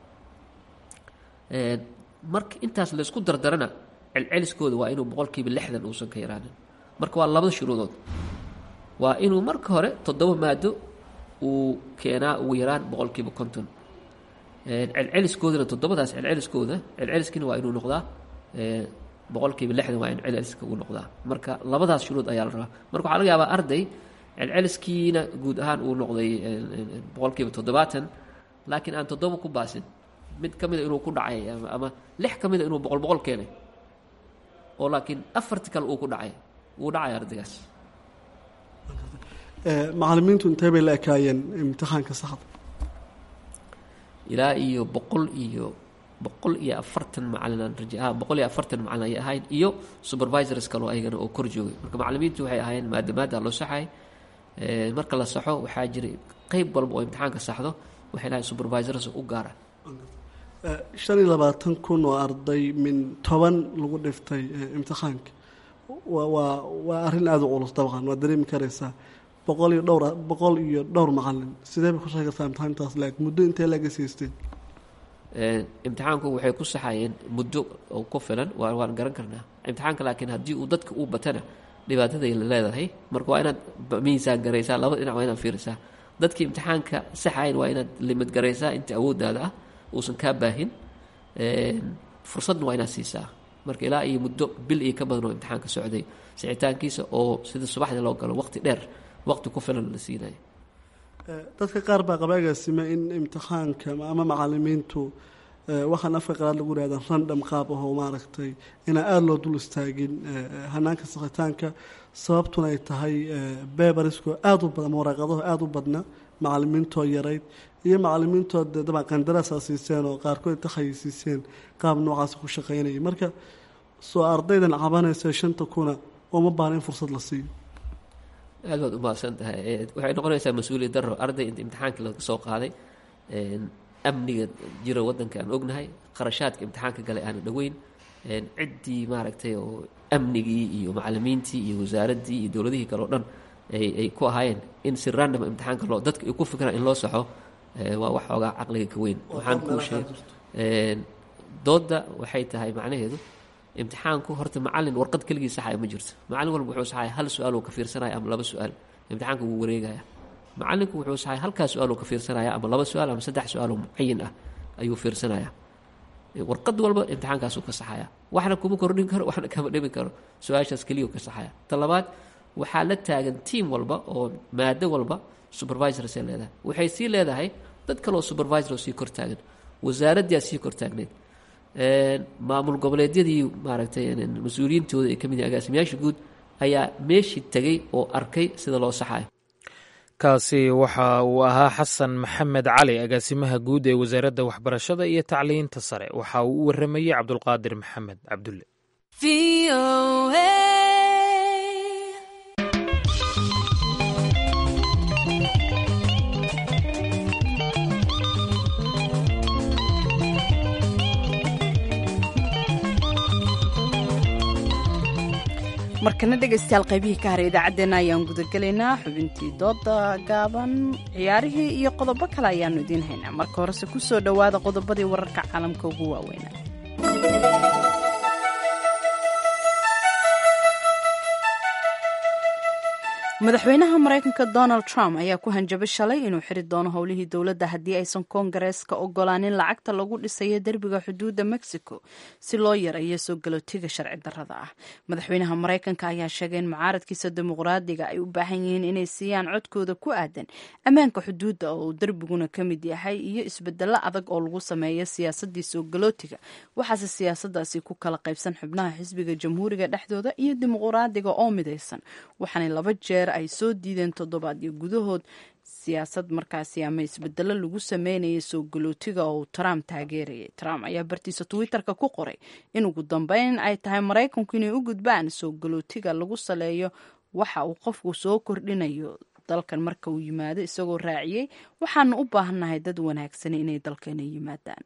marka intaas laysku dardarana celceliskooda waa inuu boqolkiiba lixdan uusan ka yaraanin marka waa labada shuruudood waa inuu marka hore toddoba maado uu keenaa ugu yaraan boqolkiiba konton celceliskoodana toddobadaas celceliskooda celceliskina waa inuu noqdaa boqolkiiba lixdan waa in celceliska uu noqdaa marka labadaas shuruud ayaa la rabaa marka waxaa laga yaabaa arday celceliskiina guud ahaan uu noqday boqolkiiba toddobaatan laakiin aan toddoba ku baasin mid ka mida inuu ku dhacay ama lix ka mida inuu boqol boqol keenay oo laakiin afarti kale uu ku dhacay wuu dhacay ardaygaas macallimiintu intee bay la ekaayeen imtixaanka saxda ilaa iyo boqol iyo boqol iyo afartan macalin aan raja boqol iyo afartan macalin ay ahayn iyo supervisors kale oo ayagana oo kor joogay marka macallimiintu waxay ahaayeen maadamaada loo saxay marka la saxo waxaa jiray qayb walba oo imtixaanka saxdo waxay lahayn supervisors u gaara shan iyo labaatan kun oo arday min toban lagu dhiftay imtixaanka waa waa waa arrin aada u culus dabcan waad dareemi karaysaa boqol iyo dhowr boqol iyo dhowr macallin sidee bay ku sheegaysaa imtixaantaas laag muddo intee laga siisteen imtixaanku waxay ku saxayeen muddo oo ku filan waa waan garan karnaa imtixaanka laakiin haddii uu dadka uu batana dhibaataday leedahay marka waa inaad miisaan garaysaa laba dhinac waa inaad fiirisaa dadkii imtixaanka saxayn waa inaad limid garaysaa inta awooddaada ah uusan kaa baahin fursadna waa inaad siisaa marka ilaa iyo muddo bil iyo ka badan oo imtixaanka socday sicitaankiisa oo sida subaxdii loo galo waqti dheer waqti ku filan la siinayo dadka qaar baa qabaagaasima in imtixaanka ama macallimiintu waxaan afka qalaad lagu yihahdaa random qaab ahoo maaragtay inaan aada loo dul istaagin hanaanka saxitaanka sababtuna ay tahay bebarisku aada u badan waraaqadaho aada u badna macallimiintoo yarayd iyo macallimiintood dabcan qandaraasaa siiseen oo qaarkood inta khayisiiseen qaab noocaas ku shaqaynayay marka soo ardaydan cabanaysa shanta kuna ooma baana in fursad la siiyo aad baad u mahadsan tahay waxay noqonaysaa mas-uuliyad daro arday inta imtixaanka laga soo qaaday amniga jira waddanka aan ognahay kharashaadka imtixaanka galay aana dhoweyn ciddii maaragtay oo amnigii iyo macallimiintii iyo wasaaraddii iyo dowladihii kale oo dhan ay ku ahaayeen in si random imtixaanka loo dadka ay ku fikiraan in loo saxo waa wax xoogaa caqliga ka weyn waxaan kuu sheegay doodda waxay tahay macnaheedu imtixaanku horta macallin warqad keligii saxaya ma jirto macallin walba wuxuu saxaya hal su-aal oo ka fiirsanaya ama laba su-aal imtixaanka wuu wareegaya macallinku wuxuu saxaya halkaa su-aal oo ka fiirsanaya ama laba su-aal ama saddex su-aal oo mucayin ah ayuu fiirsanaya warqad walba imtixaankaasuu ka saxaya waxna kuma kordhin karo waxna kama dhimin karo su-aashaas keliya ka saxaya ta labaad waxaa la taagan tiam walba oo maado walba supervisorsay leedahay waxay sii leedahay dad kaleoo supervisor oo sii kor taagan wasaaraddiaa sii kor taagneed maamul goboleedyadii maaragtay mas-uuliyiintooda ee ka mid yahay agaasimayaasha guud ayaa meeshii tegey oo arkay sida loo saxayo kaasi waxa uu ahaa xasan maxamed cali agaasimaha guud ee wasaaradda waxbarashada iyo tacliinta sare waxa uu u waramayey cabdulqaadir maxamed cabdulle markana dhegaystayaal qaybihii ka haray idaacaddeenna ayaan gudagelaynaa xubintii dooda gaaban ciyaarihii iyo qodobo kale ayaannu idiin haynaa marka horese ku soo dhowaada qodobadii wararka caalamka ugu waaweynaa madaxweynaha maraykanka donald trump ayaa ku hanjabay shalay inuu xiri doono howlihii dowladda haddii aysan koongareeska ogolaanin lacagta lagu dhisayo derbiga xuduudda mexico si loo yareeyo soo galootiga sharci darrada ah. madaxweynaha maraykanka ayaa sheegay in mucaaradkiisa dimuqraadiga ay u baahan yihiin inay siiyaan codkooda ku aadan ammaanka xuduudda oo uu derbiguna ka mid yahay iyo isbedelo adag oo lagu sameeyo siyaasadii soo galootiga, waxaase siyaasadaasi ku kala qaybsan xubnaha xisbiga jamhuuriga dhexdooda iyo dimuqraadiga oo midaysan, waxaana laba jeer ay soo diideen toddobaadyo gudahood siyaasad markaasi ama isbedelo lagu sameynaya soo galootiga oo uu Trump taageerayay. Trump ayaa bartiisa Twitterka ku qoray in ugu dambeyn ay tahay Maraykanku inay u gudbaan soo galootiga lagu saleeyo waxa uu qofku soo kordhinayo dalkan marka uu yimaado, isagoo raaciyay waxaanu u baahannahay dad wanaagsan inay dalkeena yimaadaan.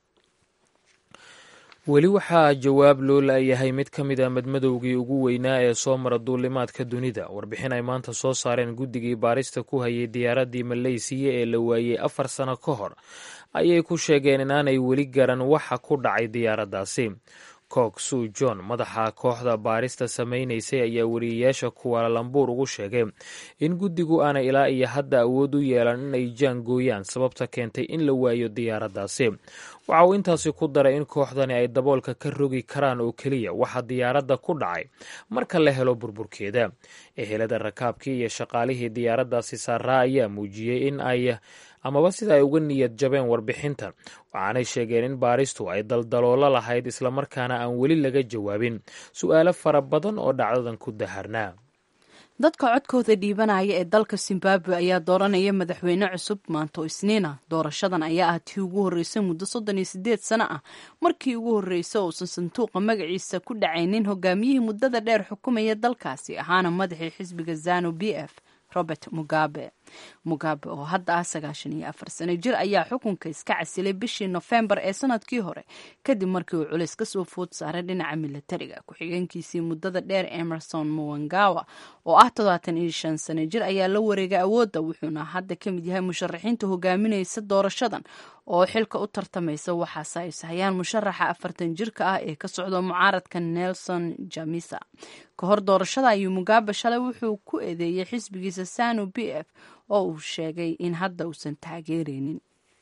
weli waxaa jawaab loo laayahay mid ka mid a madmadowgii ugu weynaa ee soo mara duulimaadka dunida. warbixin ay maanta soo saareen guddigii baarista ku hayay diyaaraddii maleysiya ee la waayey afar sano ka hor ayay ku sheegeen inaanay weli garan waxa ku dhacay diyaaraddaasi. cook suu john, madaxa kooxda baarista samaynaysay, ayaa wariyeyaasha kuwaalambuur ugu sheegay in guddigu aanay ilaa iyo hadda awood u yeelan inay jaangooyaan sababta keentay in la waayo diyaaraddaasi. waxa uu intaasi ku daray in kooxdani ay daboolka ka rogi karaan oo keliya waxa diyaaradda ku dhacay marka la helo burburkeeda. ehelada rakaabkii iyo shaqaalihii diyaaraddaasi saaraa ayaa muujiyey in ay amaba sida ay uga niyad jabeen warbixintan, waxaanay sheegeen in baaristu ay daldaloolo lahayd islamarkaana aan weli laga jawaabin su'aalo fara badan oo dhacdadan ku daharnaa. dadka codkooda dhiibanaya ee dalka Zimbabwe ayaa dooranaya madaxweyne cusub maanta oo Isniina. doorashadan ayaa ah tii ugu horreysay muddo soddon iyo siddeed sano ah, markii ugu horreysay uusan sanduuqa magaciisa ku dhacaynin hogaamiyihii muddada dheer xukumaya dalkaasi ahaana madaxii xisbiga ZANU P F Robert Mugabe. Mugabe oo hadda ah sagaashan iyo afar sano jir ayaa xukunka iska casilay bishii Nofembar ee sanadkii hore kadib markii uu culays ka soo food saaray dhinaca militariga. ku-xigeenkiisii muddada dheer Emerson Mnangagwa oo ah toddobaatan iyo shan sano jir ayaa la wareegay awoodda, wuxuuna hadda ka mid yahay musharaxiinta hogaaminaysa doorashadan oo xilka u tartamaysa. waxaase ay sahayaan musharaxa afartan jirka ah ee ka socda mucaaradka Nelson Chamisa. ka hor doorashada ayuu Mugabe shalay wuxuu ku eedeeyay xisbigiisa ZANU P F oo uu sheegay in hadda uusan taageeraynin.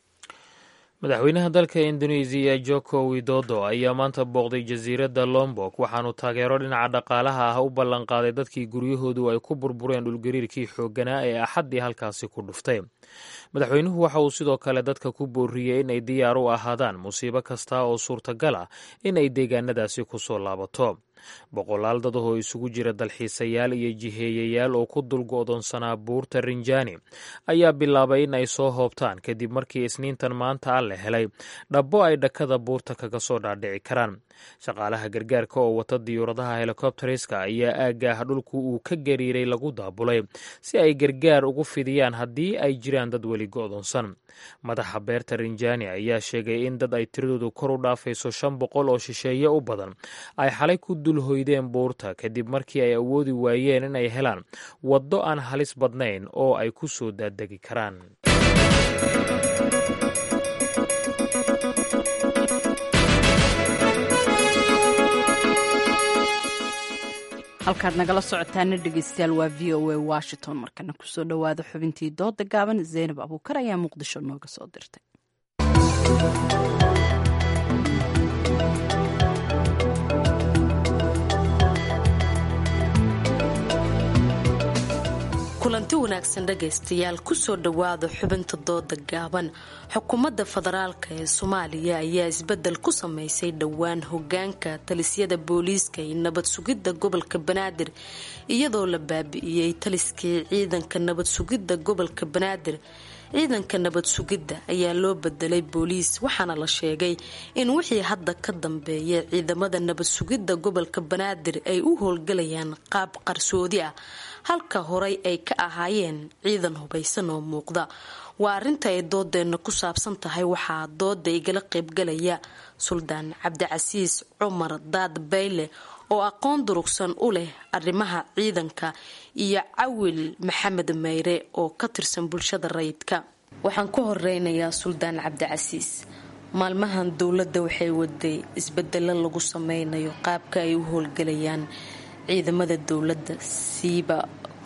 madaxweynaha dalka Indoneesiya Joko Widodo ayaa maanta booqday jasiiradda Lombok, waxaanu taageero dhinaca dhaqaalaha ah u ballanqaaday dadkii guryahoodu ay ku burbureen dhulgariirkii xoogganaa ee axaddii halkaasi ku dhuftay. madaxweynuhu waxa uu sidoo kale dadka ku booriyey inay diyaar u ahaadaan musiibo kasta oo suurtagal ah inay deegaanadaasi ku soo laabato. boqolaal dad oo isugu jira dalxiisayaal iyo jiheeyayaal oo ku dulgo'doonsanaa buurta Rinjani ayaa bilaabay in ay soo hoobtaan kadib markii isniintan maanta la helay dhabbo ay dhakada buurta kaga soo dhaadhici karaan. shaqaalaha gargaarka oo wata diyuuradaha helikobteriska ayaa aaggaah dhulku uu ka gariiray lagu daabulay si ay gargaar ugu fidiyaan haddii ay jiraan dad weli go'doonsan. madaxa beerta Rinjani ayaa sheegay in dad ay tiradoodu kor u dhaafayso shan boqol oo shisheeye u badan ay xalay ku dul hoydeen buurta kadib markii ay awoodi waayeen inay helaan waddo aan halis badnayn oo ay ku soo daadegi karaan. halkaad nagala socotaana dhegeystayaal waa v o a Washington. markana kusoo dhowaada xubintii dooda gaaban. Zaynab Abuukar ayaa muqdisho nooga soo dirtay. kulanti wanaagsan dhegaystayaal, kusoo dhowaada xubinta dooda gaaban. xukuumadda federaalka ee Soomaaliya ayaa isbedel ku sameysay dhowaan hogaanka talisyada booliiska iyo nabad sugidda gobolka Banaadir iyadoo la baabi'iyey taliskii ciidanka nabad sugidda gobolka Banaadir. ciidanka nabad sugidda ayaa loo bedelay booliis, waxaana la sheegay in wixii hadda ka dambeeya ciidamada nabad sugidda gobolka Banaadir ay u howlgalayaan qaab qarsoodi ah halka horey ay ka ahaayeen ciidan hubaysan oo muuqda. waa arrinta ay doodeena ku saabsan tahay. waxaa dooda igala qaybgalaya Suldaan Cabdicasiis Cumar Daad Bayle oo aqoon durugsan u leh arrimaha ciidanka iyo Cawil Maxamed Meyre oo ka tirsan bulshada rayidka. waxaan ku horeynayaa Suldaan Cabdicasiis. maalmahan dowladda waxay waday isbedelo lagu sameynayo qaabka ay u howlgalayaan ciidamada dowladda siiba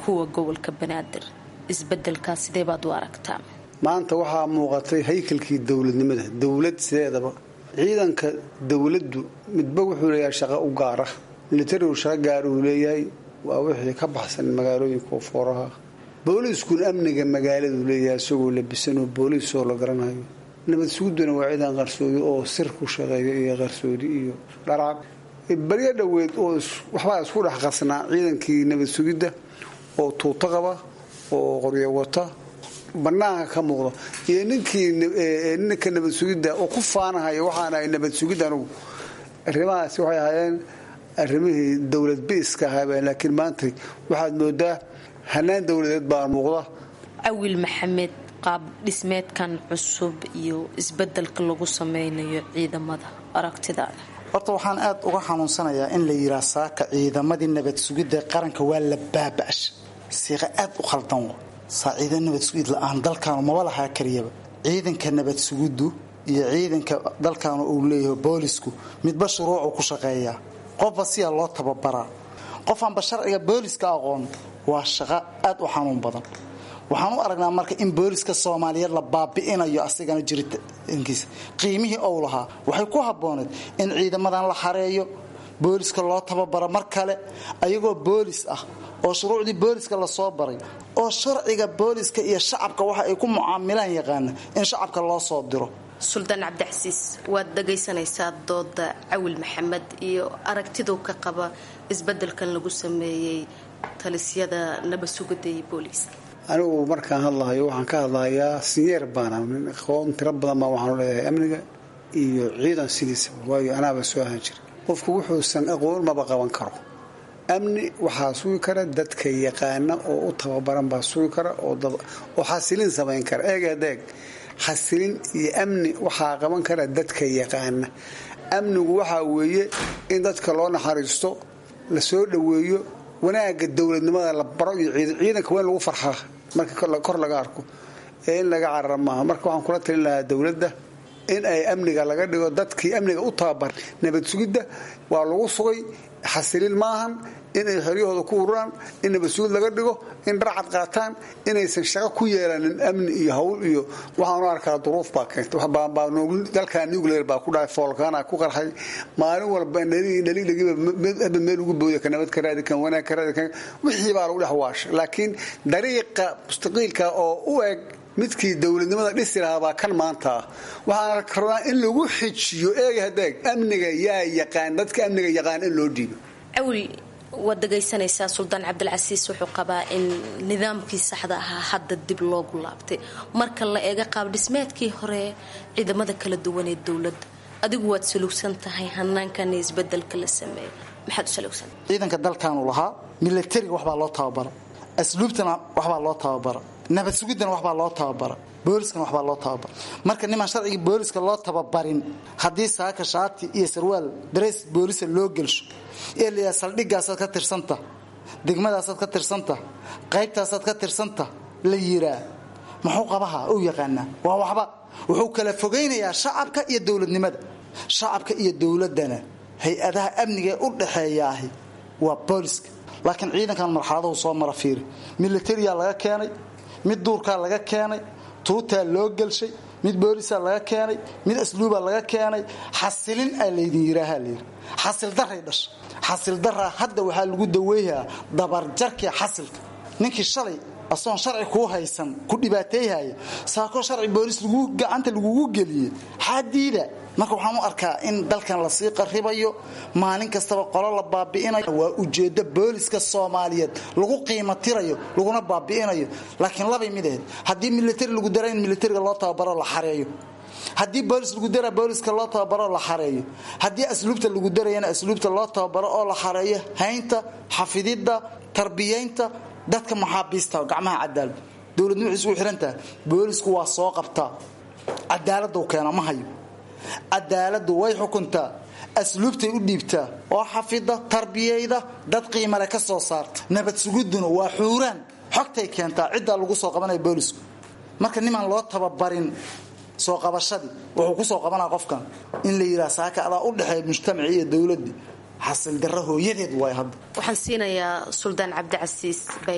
kuwa gobolka banaadir isbedelkaas sidee baad u aragtaa? maanta waxaa muuqatay haykalkii dowladnimada. dowlad sideedaba ciidanka dowladdu midba wuxuu leeyahay shaqo u gaara. militarigu shaqo gaar uu leeyahay, waa wixii ka baxsan magaalooyinka fooraha. booliiskuna amniga magaaladu leeyahay isagoo labisan oo booliisoo la garanayo. nabad suguduna waa ciidan qarsoodi oo sir ku shaqeeya iyo qarsoodi iyo dharac. bariya dhaweed oo waxbaa isku dhex qasnaa ciidankii nabad sugidda oo tuuto qaba oo qoryo wata banaanka ka muuqda iyo ninkii ninka nabad sugidda oo ku faanahayo waxaana ay nabad sugidda anugu arrimahaasi waxay ahaayeen arrimihii dowlad biiska ahaa. laakiin maanta waxaad moodaa hanaan dowladeed baa muuqda. Awil Maxamed, qaab dhismeedkan cusub iyo isbedelka lagu sameynayo ciidamada aragtidaada? horta waxaan aad uga xanuunsanayaa in la yiraahdo saaka ciidamadii nabad sugidda qaranka waa la baaba'ash siiqa aad u khaldan wa saaciido nabad sugid la'aan dalkan ma laha kariyaba. ciidanka nabad sugiddu iyo ciidanka dalkan uu leeyahay boolisku midba shuruuc ku shaqeeya. qofba si loo tababaraa. qof aan sharciga booliska aqoon waa shaqo aad u xanuun badan. waxaan u aragnaa marka in booliska Soomaaliyeed la baabi'inayo asigana jirta inkiis qiimihii oo lahaa. waxay ku habooneed in ciidamadan la xareeyo, booliska loo tababaro mar kale ayagoo boolis ah oo shuruucdii booliska la soo baray oo sharciga booliska iyo shacabka waxa ay ku mucaamilaan yaqaan in shacabka loo soo diro. Suldaan Cabdicasiis, waad dhagaysanaysaa dooda Awil Maxamed iyo aragtiduu ka qaba isbedelkan lagu sameeyay talisyada nabad sugidda iyo booliska. anigu markaan hadlahayo waxaan ka hadlayaa sinyeer baana nin aqoon tiro badan baa waxaan leeyahay amniga iyo ciidan sidiisa waayo anaaba soo ahaan jiray. qofku wuxuusan aqoon maba qaban karo. amni waxaa sugi kara dadka yaqaana oo u tababaran baa sugi kara oo xasilin samayn kara. eegadeeg xasilin iyo amni waxaa qaban kara dadka yaqaana. amnigu waxaa weeye in dadka loo naxariisto, la soo dhaweeyo, wanaaga dowladnimada la baro iyo ciidanka weyn lagu farxaa marka kor laga arko ee in laga carara maaha. marka waxaan kula talin lahaa dowladda in ay amniga laga dhigo dadkii amniga u tababar. nabad sugidda waa lagu sugay xasilin maahan in ay xeryahooda ku ururaan, in nabad sugid laga dhigo, in dharcad qaataan, inaysan shaqo ku yeelanin amni iyo hawl iyo waxaan u arkaa duruuf baa keentay. dalka nuclear baa ku dhacay, foolkaana ku qarxay, maalin walba dhaliidhagiiba meel ugu booya ka nabad ka raadi kan wanaag ka raadi kan wixii baa lagu dhex waashay. laakiin dariiqa mustaqiilka oo u eg midkii dowladnimada dhisi lahaa baa kan maanta ah. waxaan rabaa in lagu xijiyo eegadeeg amniga yaa yaqaan, dadka amniga yaqaan in loo dhiibo. Awil, waad dhagaysanaysaa Suldaan Cabdilcasiis wuxuu qabaa in nidaamkii saxda ahaa hadda dib loogu laabtay marka la eego qaab dhismeedkii hore ciidamada kala duwan ee dowladda. adigu waad salugsan tahay hanaankan isbedelka la sameeyay, maxaad u salugsan? ciidanka dalkan uu lahaa militariga waxbaa loo tababara, asluubtana waxbaa loo tababara, nabad sugidana waxbaa loo tababara, booliskana waxbaa loo tababara. marka niman sharciga booliska loo tababarin haddii saaka shaati iyo sarwaal darees boolisa loo gelsho ee la saldhigaasaad ka tirsanta, degmadaasaad ka tirsanta, qaybtaasaad ka tirsanta la yiraa muxuu qabaha u yaqaanaa? waa waxba wuxuu kala fogeynayaa shacabka iyo dowladnimada. shacabka iyo dowladana hay-adaha amniga u dhaxeeyaahi waa booliska. laakiin ciidankan marxaladahu soo mara fiiri, militariya laga keenay, mid duurkaa laga keenay, tuutaa loo gelshay, mid boolisaa laga keenay, mid asluubaa laga keenay. xasilin aa laydin yiraaha layiri xasil daray dhash xasil daraa hadda waxaa lagu daweeyaa dabarjarkii xasilka. ninkii shalay asoon sharci kuu haysan ku dhibaateeyhaya saako sharci boolis lagu gacanta lagugu geliyey xadiida. marka waxaan u arkaa in dalkan la sii qaribayo, maalin kastaba qolo la baabi'inayo. waa ujeeddo booliska Soomaaliyeed lagu qiimo tirayo laguna baabi'inayo. laakiin labay mid ahayd haddii military lagu daray in militariga loo tababaro la xareeyo, haddii boolis lagu daraa booliska loo tababaro la xareeyo, haddii asluubta lagu darayana asluubta loo tababaro oo la xareeyo. haynta, xafididda, tarbiyeynta dadka maxaabiista gacmaha cadaalad. dowladnimo isugu xirantaa boolisku waa soo qabtaa, cadaalad uu keena ma hayo. cadaaladu way xukuntaa, asluubtay u dhiibtaa oo xafida, tarbiyeyda, dad qiimo leh ka soo saarta. nabad sugiduna waa xuuraan, xogtay keentaa cidda lagu soo qabanayo boolisku. marka niman loo tababarin soo qabashadii wuxuu ku soo qabanaa qofkan in la yiraahdo saaka adaa u dhaxeeya mujtamaci iyo dowladii xasil darro hooyadeed way hadda. waxaan siinayaa Suldaan Cabdicasiis Bayle.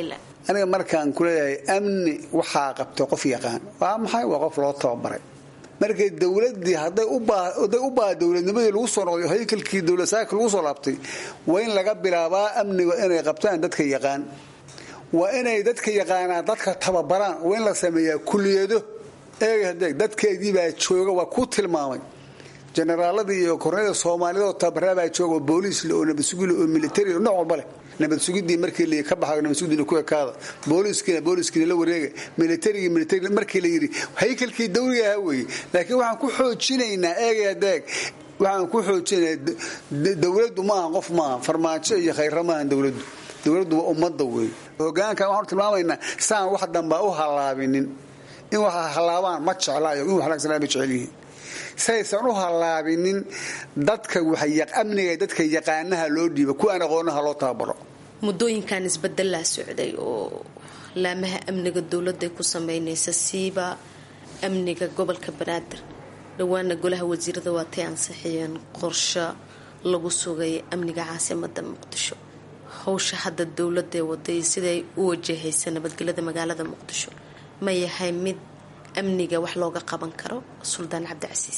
aniga markaan ku leeyahay amni waxaa qabta qof yaqaan waa maxay waa qof loo tababaray markay dawladii haday u baa haday u baa dawladnimadii lagu soo noqday haykalkii dawlad saaka lagu soo laabtay waa in laga bilaabaa amniga inay qabtaan dadka yaqaan waa inay dadka yaqaanaan dadka tababaraan waa in la sameeyaa kuliyado eegadeeg dadkeedii baa jooga waa ku tilmaamay generaaladii iyo korneelada Soomaaliyeed oo tababarada baa jooga booliis oo nabad sugid oo military oo nooc walba leh nabad sugidii markii la ka baxay nabad sugidii ku ekaada booliiskina booliiskina la wareegay military military markii la yiri haykalkii dawliga ah weey laakiin waxaan ku xoojinaynaa eegadeeg waxaan ku xoojinaynaa dawladdu ma qof ma farmaajo iyo khayramaan dawladdu dawladdu waa ummadda weey hoggaanka waxaan tilmaamaynaa saan wax damba u halaabinin in wax halaabaan ma jeclaayo in wax la sanaa jecelihi saysan u halaabinin dadka waxa yaq amniga dadka yaqaanaha loo dhiibo ku aan aqoonaha loo tababaro muddooyinkan isbedel la socday oo laamaha amniga dawladda ku sameynaysa siiba amniga gobolka Banaadir dhawaana golaha wasiirada waa tay ansixiyeen qorshe lagu sugay amniga caasimadda Muqdisho hawsha hadda dawladda waday siday u wajahaysa nabadgelyada magaalada Muqdisho ma yahay mid amniga wax looga qaban karo Suldaan Cabdicasiis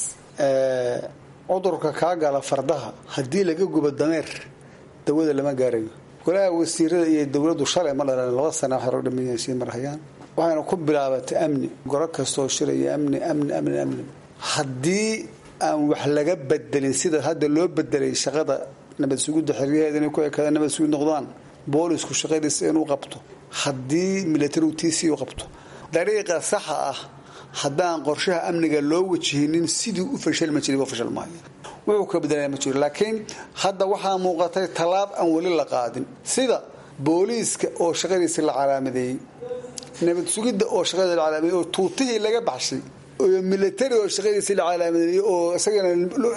ee cudurka ka gala fardaha hadii laga gubo dameer dawada lama gaarayo golaha wasiirada iyo dawladdu shalay ma dhalan laba sano xiro dhameeyay marhayaan waxayna ku bilaabatay amni goro kastoo shiraya amni amni amni amni hadii aan wax laga bedelin sida hadda loo bedelay shaqada nabad sugidda xiriyeedana ku ekada nabad sugid noqdaan boolisku shaqadiisa inuu qabto hadii military tiisi uu qabto dariiqa sax ah haddaan qorshaha amniga loo wajihinin sidii u fashil ma jiray fashil ma wuxuu ka bedelay ma jiray laakiin hadda waxa muuqatay talaab aan wali la qaadin sida booliiska oo shaqadiisa la calaamadeeyay nabad sugidda oo shaqada la calaamadeeyay oo tuutihii laga baxshay oo military oo shaqadiisa la calaamadeeyay oo isagana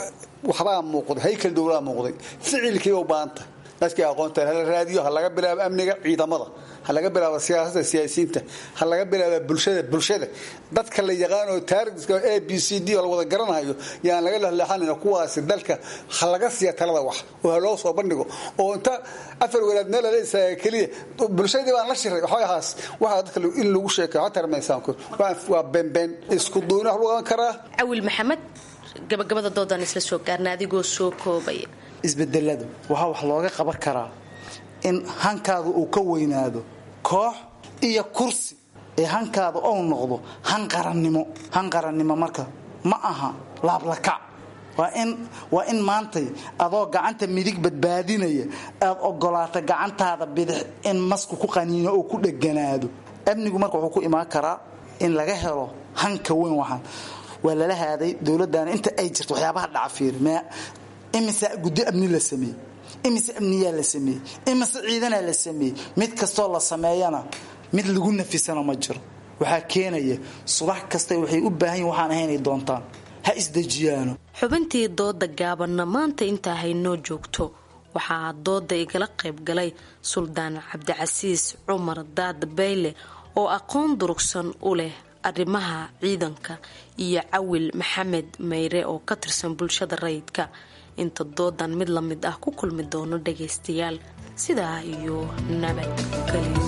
waxba muuqday haykal dawlad muuqday ficilkii oo baanta dadka aqoonta hal raadiyo hal laga bilaabo amniga ciidamada hal laga bilaabo siyaasadda siyaasiyiinta hal laga bilaabo bulshada bulshada dadka la yaqaan oo taariikhda A B C D oo wada garanayo yaan laga leexanina kuwaas dalka hal laga siya talada wax oo loo soo bandhigo oo inta afar walaad meel la isaa kaliya bulshada baan la shiray waxa ahaas waxa dadka in lagu sheekay hatar meesaan ku waa bemben isku duuna wax lagu karaa Awil Maxamed gabagabada doodan isla soo gaarnaa adigoo soo koobay isbedelada waxa wax looga qaban karaa in hankaadu uu ka weynaado koox iyo kursi ee hankaadu oo noqdo han qarannimo han qarannimo marka ma aha laab la kac waa in waa in maantay adoo gacanta midig badbaadinaya aad ogolaata gacantaada bidix in masku ku qaniino oo ku dhaganaado amnigu marka wuxuu ku imaan karaa in laga helo hanka weyn waxan waa la lahaaday dawladdan inta ay jirto waxyaabaha dhacafiir ma imisa guddi amni la sameeyay imisa amniya la sameeyay imisa ciidana la sameeyay mid kasto la sameeyana mid lagu nafisana ma jiro waxa keenaya subax kasta waxay u baahan yihiin waxaan ahayn doontaan ha isdajiyaano xubintii dooda gaabanna maanta inta haynoo joogto waxaa dooda igala qayb galay Suldaan Cabdicasiis Cumar Daad Bayle oo aqoon durugsan u leh arrimaha ciidanka iyo Awil Maxamed Mayre oo ka tirsan bulshada rayidka inta doodan mid la mid ah ku kulmi doono dhageystayaal sidaa iyo nabadgelyo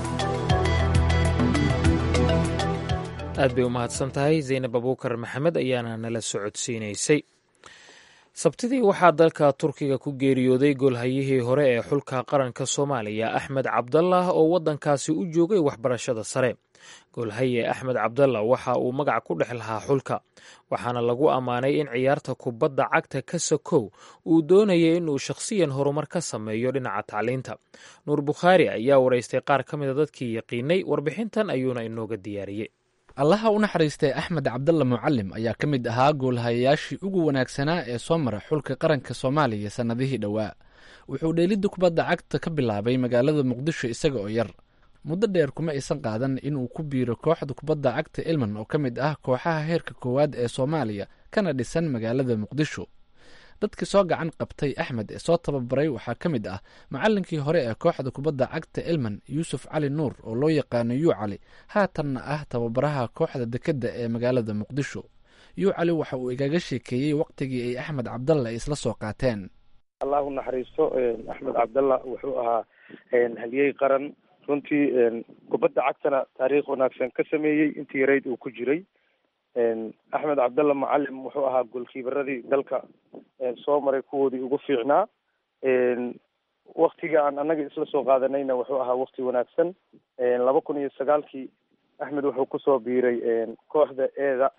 aad bay u mahadsan tahay Zaynab Abuukar Maxamed ayaana nala socodsiinaysay sabtidii waxaa dalka Turkiga ku geeriyooday goolhayihii hore ee xulka qaranka Soomaaliya Axmed Cabdallah oo wadankaasi u joogay waxbarashada sare goolhaye Axmed Cabdallah waxa uu magac ku dhex lahaa xulka waxaana lagu amaanay in ciyaarta kubadda cagta ka sokow uu doonayay inuu shakhsiyan horumar ka sameeyo dhinaca tacliinta Nuur Bukhaari ayaa wareystay qaar ka mid a dadkii yaqiinay warbixintan ayuuna inooga diyaariyey allaha u naxariistay Axmed Cabdalla Mucallim ayaa ka mid ahaa goolhayayaashii ugu wanaagsanaa ee soo mara xulka qaranka Soomaaliya sanadihii dhowaa wuxuu dheelidda kubadda cagta ka bilaabay magaalada Muqdisho isaga oo yar muddo dheer kuma aysan qaadan inuu ku biiro kooxda kubadda cagta Ilman oo ka mid ah kooxaha heerka koowaad ee Soomaaliya kana dhisan magaalada Muqdisho dadkii soo gacan qabtay Axmed ee soo tababaray waxaa ka mid ah macallinkii hore ee kooxda kubadda cagta Ilman Yuusuf Cali Nuur oo loo yaqaano Yuu Cali haatanna ah tababaraha kooxda dekedda ee magaalada Muqdisho Yuu Cali waxa uu igaga sheekeeyey waqtigii ay Axmed Cabdalla isla soo qaateen allahu naxariisto Axmed Cabdalla wuxuu ahaa halyey qaran runtii kubadda cagtana taariikh wanaagsan ka sameeyey intii yarayd uu ku jiray. axmed cabdalla macalim wuxuu ahaa goolkiibaradii dalka soo maray kuwoodii ugu fiicnaa. waktiga aan annaga isla soo qaadanayna wuxuu ahaa wakti wanaagsan. laba kun iyo sagaalkii axmed wuxuu kusoo biiray kooxda eeda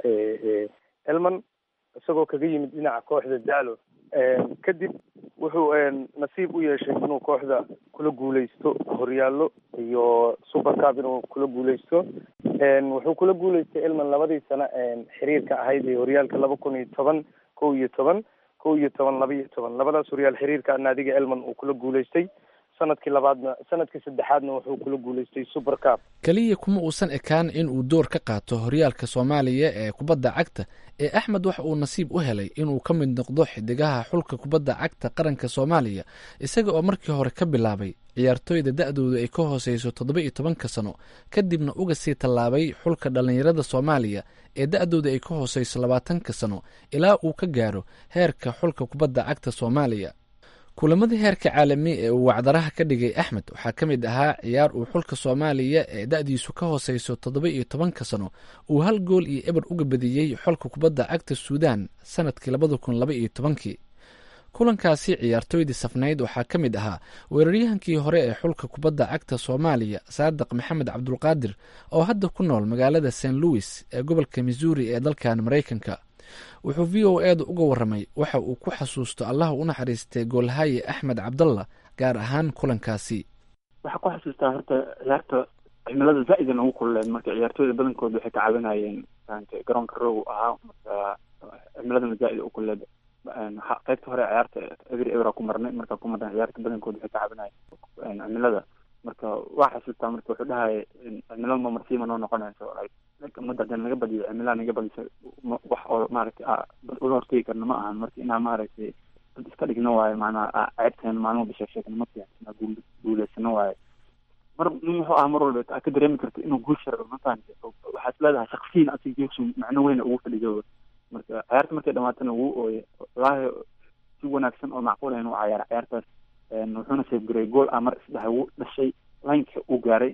elman isagoo kaga yimid dhinaca kooxda daalo. kadib wuxuu nasiib u yeeshay inuu kooxda kula guuleysto horyaallo iyo super cup inuu kula guuleysto. wuxuu kula guuleystay elman labadii sano xiriirka ahayd ee horyaalka laba kun iyo toban kow iyo toban kow iyo toban laba iyo toban labadaas horyaal xiriirka naadiga elman uu kula guuleystay. sanadkii labaadna sanadkii saddexaadna wuxuu kula guuleystay super cup. keliya kuma uusan ekaan in uu door ka qaato horyaalka soomaaliya ee kubadda cagta ee axmed waxa uu nasiib u helay inuu ka mid noqdo xidigaha xulka kubadda cagta qaranka soomaaliya isaga oo markii hore ka bilaabay ciyaartooyda da-doodu ay ka hooseyso toddoba iyo tobanka sano kadibna uga sii tallaabay xulka dhallinyarada soomaaliya ee da-dooda ay ka hooseyso labaatanka sano ilaa uu ka gaaro heerka xulka kubadda cagta soomaaliya. kulamadii heerka caalami ee uu wacdaraha ka dhigay axmed waxaa ka mid ahaa ciyaar uu xulka soomaaliya ee da-diisu ka hooseyso toddoba iyo tobanka sano uu hal gool iyo eber uga badiyey xulka kubadda cagta suudaan sanadkii labada kun laba iyo tobankii. kulankaasi ciyaartooydii safnayd waxaa ka mid ahaa weeraryahankii hore ee xulka kubadda cagta soomaaliya saadiq maxamed cabdulqaadir oo hadda ku nool magaalada saint louis ee gobolka missouri ee dalkan maraykanka. wuxuu v o eeda uga warramay waxa uu ku xasuusto allah u naxariistay goolhaye axmed cabdalla gaar ahaan kulankaasi. waxaa ku xasuustaa horta ciyaarta cimilada zaa-idan ugu kululeen marka ciyaartooyda badankooda waxay ka caawinayeen fahamtay garoonka roog ahaa marka cimiladana zaa-id u kululeed. qaybta hore ciyaarta eber ebera ku marnay marka ku marnay ciyaarta badankooda waxay ka caawinayeen cimilada marka waa xasuustaa marka wuxuu dhahaya cimilada mamarsiima noo noqonayso umada hadaan naga badiyo cimilaa naga badisa wax oo maaragtay ula hortegi karna ma ahan marka inaa maaragtay dad iska dhigno waayo maanaa ceebteena maalmo bisheegsheegna ma fiicna guul guuleysano waayo mar nin wuxuu ahaa mar walba aa ka dareemi karta inuu guul sharco mafahamta waxaad leedahay shaksiin asig joogsu macno weyna ugu fadhiyo marka ciyaarta markay dhamaatana wuu ooye wallaahi si wanaagsan oo macquul ah inuu cayaara ciyaartaas wuxuuna seefgaray gool ah mar isdhahay wuu dhashay laynka uu gaaray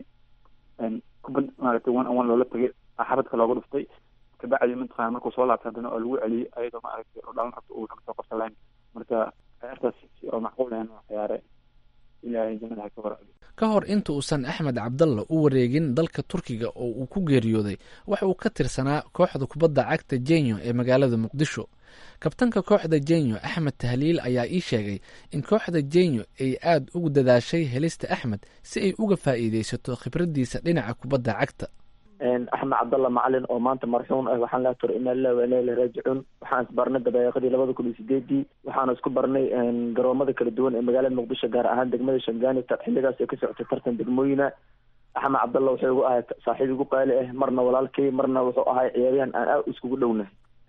kubad maaragtay one on one loola tagay xabadka looga dhuftay kabacdi mataqaana markuu soo laabtay haddana oo lagu celiyey ayadoo maaragtay oo dhalan rabto uu kasoo qabta laynka marka ciyaartaas si oo macquul ah inuu ciyaaray ilaahay jannada ha ka waraabiyo. ka hor inta uusan axmed cabdalla u wareegin dalka turkiga oo uu ku geeriyooday waxa uu ka tirsanaa kooxda kubadda cagta jenyo ee magaalada muqdisho. kabtanka kooxda jenyo axmed tahliil ayaa ii sheegay in kooxda jenyo ay aada ugu dadaashay helista axmed si ay uga faa'iideysato khibraddiisa dhinaca kubadda cagta. axmed cabdalla macalin oo maanta marxuum ah waxaan la tur inaa lillahi wa inaa ilaihi raajicuun. waxaan isbarnay dabayaaqadii labada kun iyo sideedii waxaana isku barnay garoomada kala duwan ee magaalada muqdisho gaar ahaan degmada shangaani xilligaas ay ka socotay tartan degmooyina. axmed cabdalla wuxuu igu ahay saaxiib igu qaali ah marna walaalkay marna wuxuu ahay ciyaaryahan aan aad iskugu dhowna.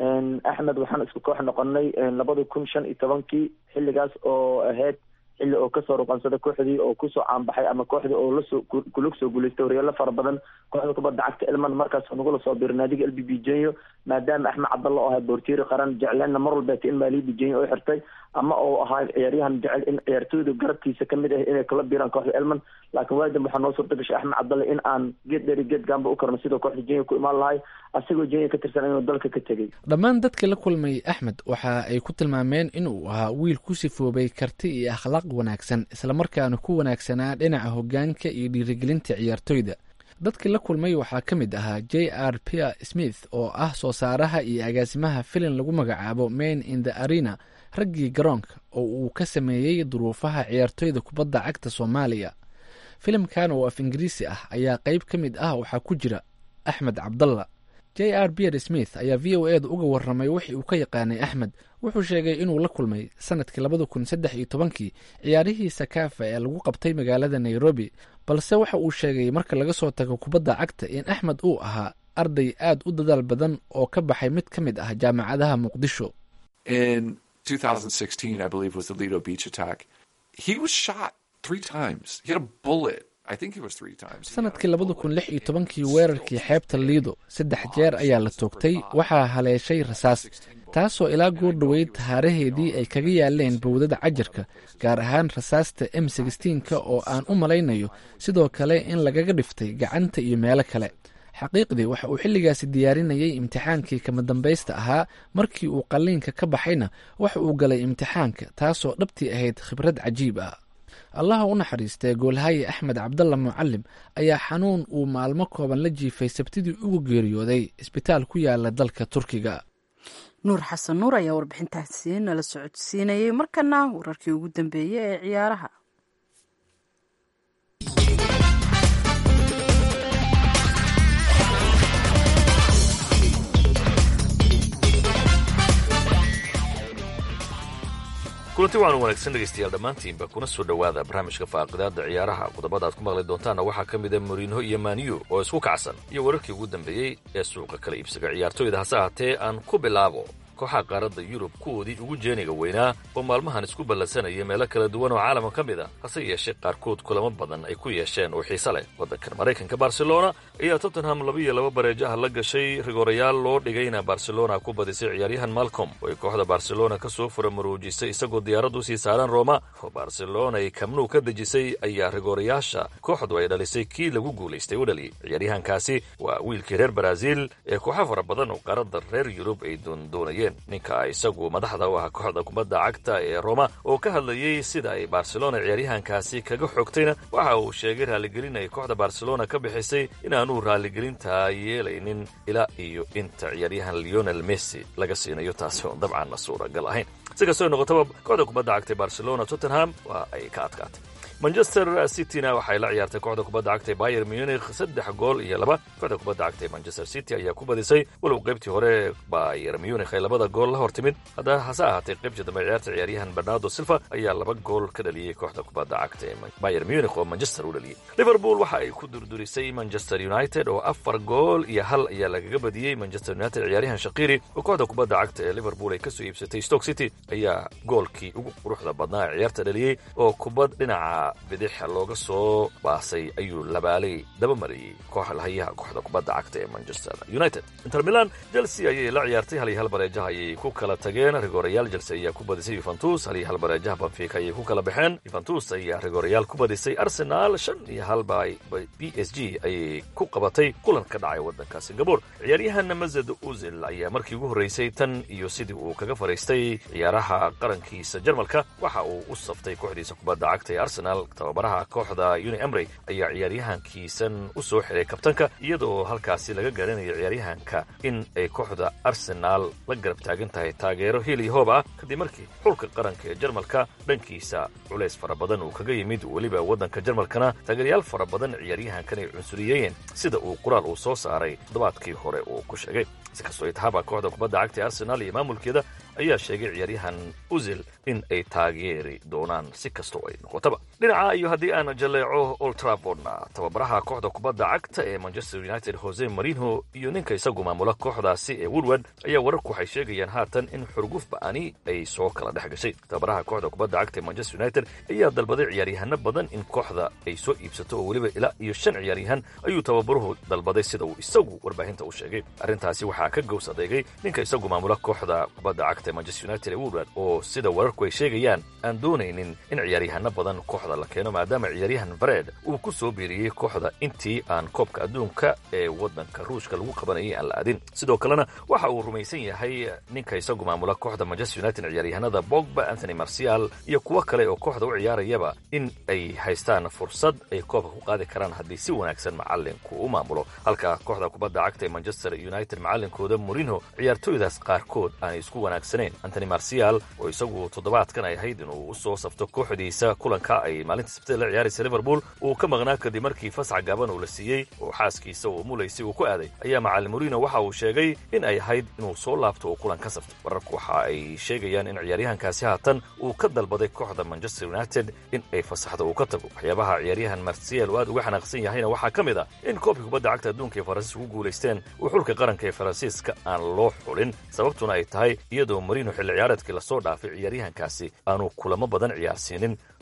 axmed waxaan isku koox noqonay labada kun shan iyo tobankii xilligaas oo ahayd xilli oo kasoo ruqansada kooxdii oo kusoo caanbaxay ama kooxdii oo lasoo kulug soo guuleystay horyaalo fara badan kooxda kubadda cagta elman markaas nagula soo biiray naadiga l b b jenyo maadaama axmed cabdalla oo ahay boortiiri qaran jecleenna mar walbeeta in maaliyadda jenyo oo xirtay ama oo ahaa ciyaaryahan jecel in ciyaartooyda garabkiisa kamid ah inay kala biiraan kooxda elman laakiin waadan waxaa noo suurta gashay axmed cabdalla in aan geed dheeri geed gaamba u karno sidoo kooxda jenyo ku imaan lahay asagoo jenyo ka tirsan inuu dalka ka tegey. dhammaan dadka la kulmay axmed waxa ay ku tilmaameen inuu ahaa wiil ku sifoobay karti iyo akhlaaq wanaagsan islamarkaana ku wanaagsanaa dhinaca hogaanka iyo dhiirigelinta ciyaartooyda. dadkii la kulmay waxaa ka mid ahaa j r pierre smith oo ah soo saaraha iyo agaasimaha filin lagu magacaabo main in the arena raggii garoonka oo uu ka sameeyey duruufaha ciyaartooyda kubadda cagta soomaaliya. filimkan oo af ingiriisi ah ayaa qeyb ka mid ah waxaa ku jira axmed cabdalla. j r pierre smith ayaa v o eeda uga warramay wixii uu ka yaqaanay axmed. wuxuu sheegay inuu la kulmay sanadkii labada kun saddex iyo tobankii ciyaarihii sakaafa ee lagu qabtay magaalada nairobi balse waxa uu sheegay marka laga soo tago kubadda cagta in axmed uu ahaa arday aad u dadaal badan oo ka baxay mid ka mid ah jaamacadaha muqdisho. sanadkii labada kun lix iyo tobankii weerarkii xeebta liido saddex jeer ayaa la toogtay waxaa haleeshay rasaas taasoo ilaa goordhoweyd tahaaraheedii ay kaga yaaleen bowdada cajarka gaar ahaan rasaasta m sixteenka oo aan u malaynayo sidoo kale in lagaga dhiftay gacanta iyo meelo kale. xaqiiqdii waxa uu xilligaasi diyaarinayay imtixaankii kama dambaysta ahaa. markii uu qalliinka ka baxayna waxa uu galay imtixaanka, taasoo dhabtii ahayd khibrad cajiib ah. allaha u naxariistee goolhaye axmed cabdalla mucalim ayaa xanuun uu maalmo kooban la jiifay sabtidii ugu geeriyooday isbitaal ku yaala dalka turkiga. nuur xasan nuur ayaa warbixintaasi nala socodsiinayay. markana wararkii ugu dambeeyey ee ciyaaraha. kulanti waxaanu wanaagsan dhegaystayaal dhammaantiinba kuna soo dhowaada barnaamijka faaqidaada ciyaaraha. qodobada aad ku maqli doontaanna waxaa ka mida mourinho iyo maniyu oo isku kacsan iyo wararkii ugu dambeeyey ee suuqa kala iibsiga ciyaartooyda. hase ahaatee aan ku bilaabo kooxaha qaaradda yurub kuwoodii ugu jeeniga weynaa oo maalmahan isku ballansanaya meelo kala duwan oo caalamka ka mid a, hase yeeshee qaarkood kulamo badan ay ku yeesheen oo xiise leh. waddankan maraykanka barcelona ayaa tottenham laba iyo laba bareejaha la gashay, rigoorayaal loo dhigayna barcelona ku badisay ciyaaryahan malcom oo ay kooxda barcelona ka soo furamuruujisay isagoo diyaarad u sii saaran roma oo barcelona ay kamnuu ka dejisay ayaa rigoorayaasha kooxdu ay dhalisay kii lagu guulaystay u dhaliyey. ciyaaryahankaasi waa wiilkii reer baraasiil ee kooxo fara badan oo qaaradda reer yurub ay doondoonayeen. ninka isagu madaxda u ah kooxda kubadda cagta ee roma oo ka hadlayey sida ay barcelona ciyaaryahankaasi kaga xogtayna waxa uu sheegay raaligelin ay kooxda barcelona ka bixisay inaanuu raaligelintaa yeelaynin ilaa iyo inta ciyaaryahan leonel messi laga siinayo, taasi oon dabcanna suuragal ahayn. si kastoo noqotaba kooxda kubadda cagta ee barcelona tottenham waa ay ka adkaatay. manchester cityna waxay la ciyaartay kooxda kubadda cagta ee bayer munich saddex gool iyo laba. kooxda kubadda cagta ee manchester city ayaa ku badisay walow qaybtii hore bayer munich ay labada gool la hortimid. haddana hase ahaatee qaybtii dambe ciyaarta ciyaaryahan bernardo silva ayaa laba gool ka dhaliyey kooxda kubadda cagta ee bayer munich oo manchester u dhaliyey. liverpool waxa ay ku durdurisay manchester united oo afar gool iyo hal ayaa lagaga badiyey. manchester united ciyaaryahan shaqiri oo kooxda kubadda cagta ee liverpool ay kasoo iibsatay stoke city ayaa goolkii ugu quruxda badnaa ee ciyaarta dhaliyey oo kubad dhinaca bidixa looga soo baasay ayuu labaalay daba mariyey kooxalhayaha kooxda kubadda cagta ee manchester united. inter milan chelsea ayay la ciyaartay hal iyo hal bareejaha ayay ku kala tageen. rigoorayaal chelsea ayaa ku badisay yuventus hal iyo hal bareejaha benfica ayay ku kala baxeen. yuventus ayaa rigoorayaal ku badisay arsenal shan iyo hal by b s g ayay ku qabatay kulan ka dhacay waddanka singapore. ciyaaryahan mazed uzil ayaa markii ugu horreysay tan iyo sidii uu kaga fariistay ciyaaraha qarankiisa jarmalka waxa uu u saftay kooxdiisa kubadda cagta ee arsenal. tababaraha kooxda uni emry ayaa ciyaaryahankiisan u soo xiray kabtanka iyadoo halkaasi laga garanayo ciyaaryahanka in ay kooxda arsenaal la garab taagan tahay taageero hili hoob ah kadib markii xulka qaranka ee jarmalka dhankiisa culays fara badan uu kaga yimid. weliba waddanka jarmalkana taageeryaal fara badan ciyaaryahankan ay cunsuriyeen sida uu qoraal uu soo saaray toddobaadkii hore uu ku sheegay. si kastoo itahaaba kooxda kubadda cagta ee arsenaal iyo maamulkeeda ayaa sheegay ciyaaryahan uzil in ay taageeri doonaan si kastoo ay noqotaba. dhinaca iyo haddii aan jaleeco old traffordna tababaraha kooxda kubadda cagta ee manchester united jose mourinho iyo ninka isagu maamula kooxdaasi ee woodward ayaa wararku waxay sheegayaan haatan in xurguf ba'ani ay soo kala dhex gashay. tababaraha kooxda kubadda cagta ee manchester united ayaa dalbaday ciyaaryahano badan in kooxda ay soo iibsato oo weliba ilaa iyo shan ciyaaryahan ayuu tababaruhu dalbaday sida uu isagu warbaahinta u sheegay. arrintaasi waxaa ka gows adeegay ninka isagu maamula kooxda kubadda cagta ee manchester united ee woodward oo sida wararku ay sheegayaan aan doonaynin in ciyaaryahano badan kooxda la keeno maadaama ciyaaryahan vared uu ku soo biiriyey kooxda intii aan koobka adduunka ee waddanka ruushka lagu qabanayay aan la aadin. sidoo kalena waxa uu rumaysan yahay ninka isagu maamula kooxda manchester united ciyaaryahanada bogba, anthony marcial iyo kuwo kale oo kooxda u ciyaarayaba in ay haystaan fursad ay koobka ku qaadi karaan haddii si wanaagsan macalinku u maamulo. halka kooxda kubadda cagta ee manchester united macalinkooda mourinho ciyaartooydaas qaarkood aanay isku wanaagsanayn. anthony marcial oo isagu toddobaadkan ay ahayd inuu u soo safto kooxdiisa kulanka ay maalinta sabtida la ciyaaraysa liverpool uu ka maqnaa kadib markii fasax gaaban uu la siiyey oo xaaskiisa uu mulaysay uu ku aaday ayaa macalin mourinho waxa uu sheegay in ay ahayd inuu soo laabto oo kulan ka safto. wararku waxa ay sheegayaan in ciyaaryahankaasi haatan uu ka dalbaday kooxda manchester united in ay fasaxda uu ka tago. waxyaabaha ciyaaryahan marcial oo aad uga xanaaqsan yahayna waxaa ka mid ah in koobka kubadda cagta adduunka ee faransiiska ku guulaysteen uu xulka qaranka ee faransiiska aan loo xulin, sababtuna ay tahay iyadoo mourinho xilli ciyaareedkii lasoo dhaafay ciyaaryahankaasi aanu kulamo badan ciyaarsiinin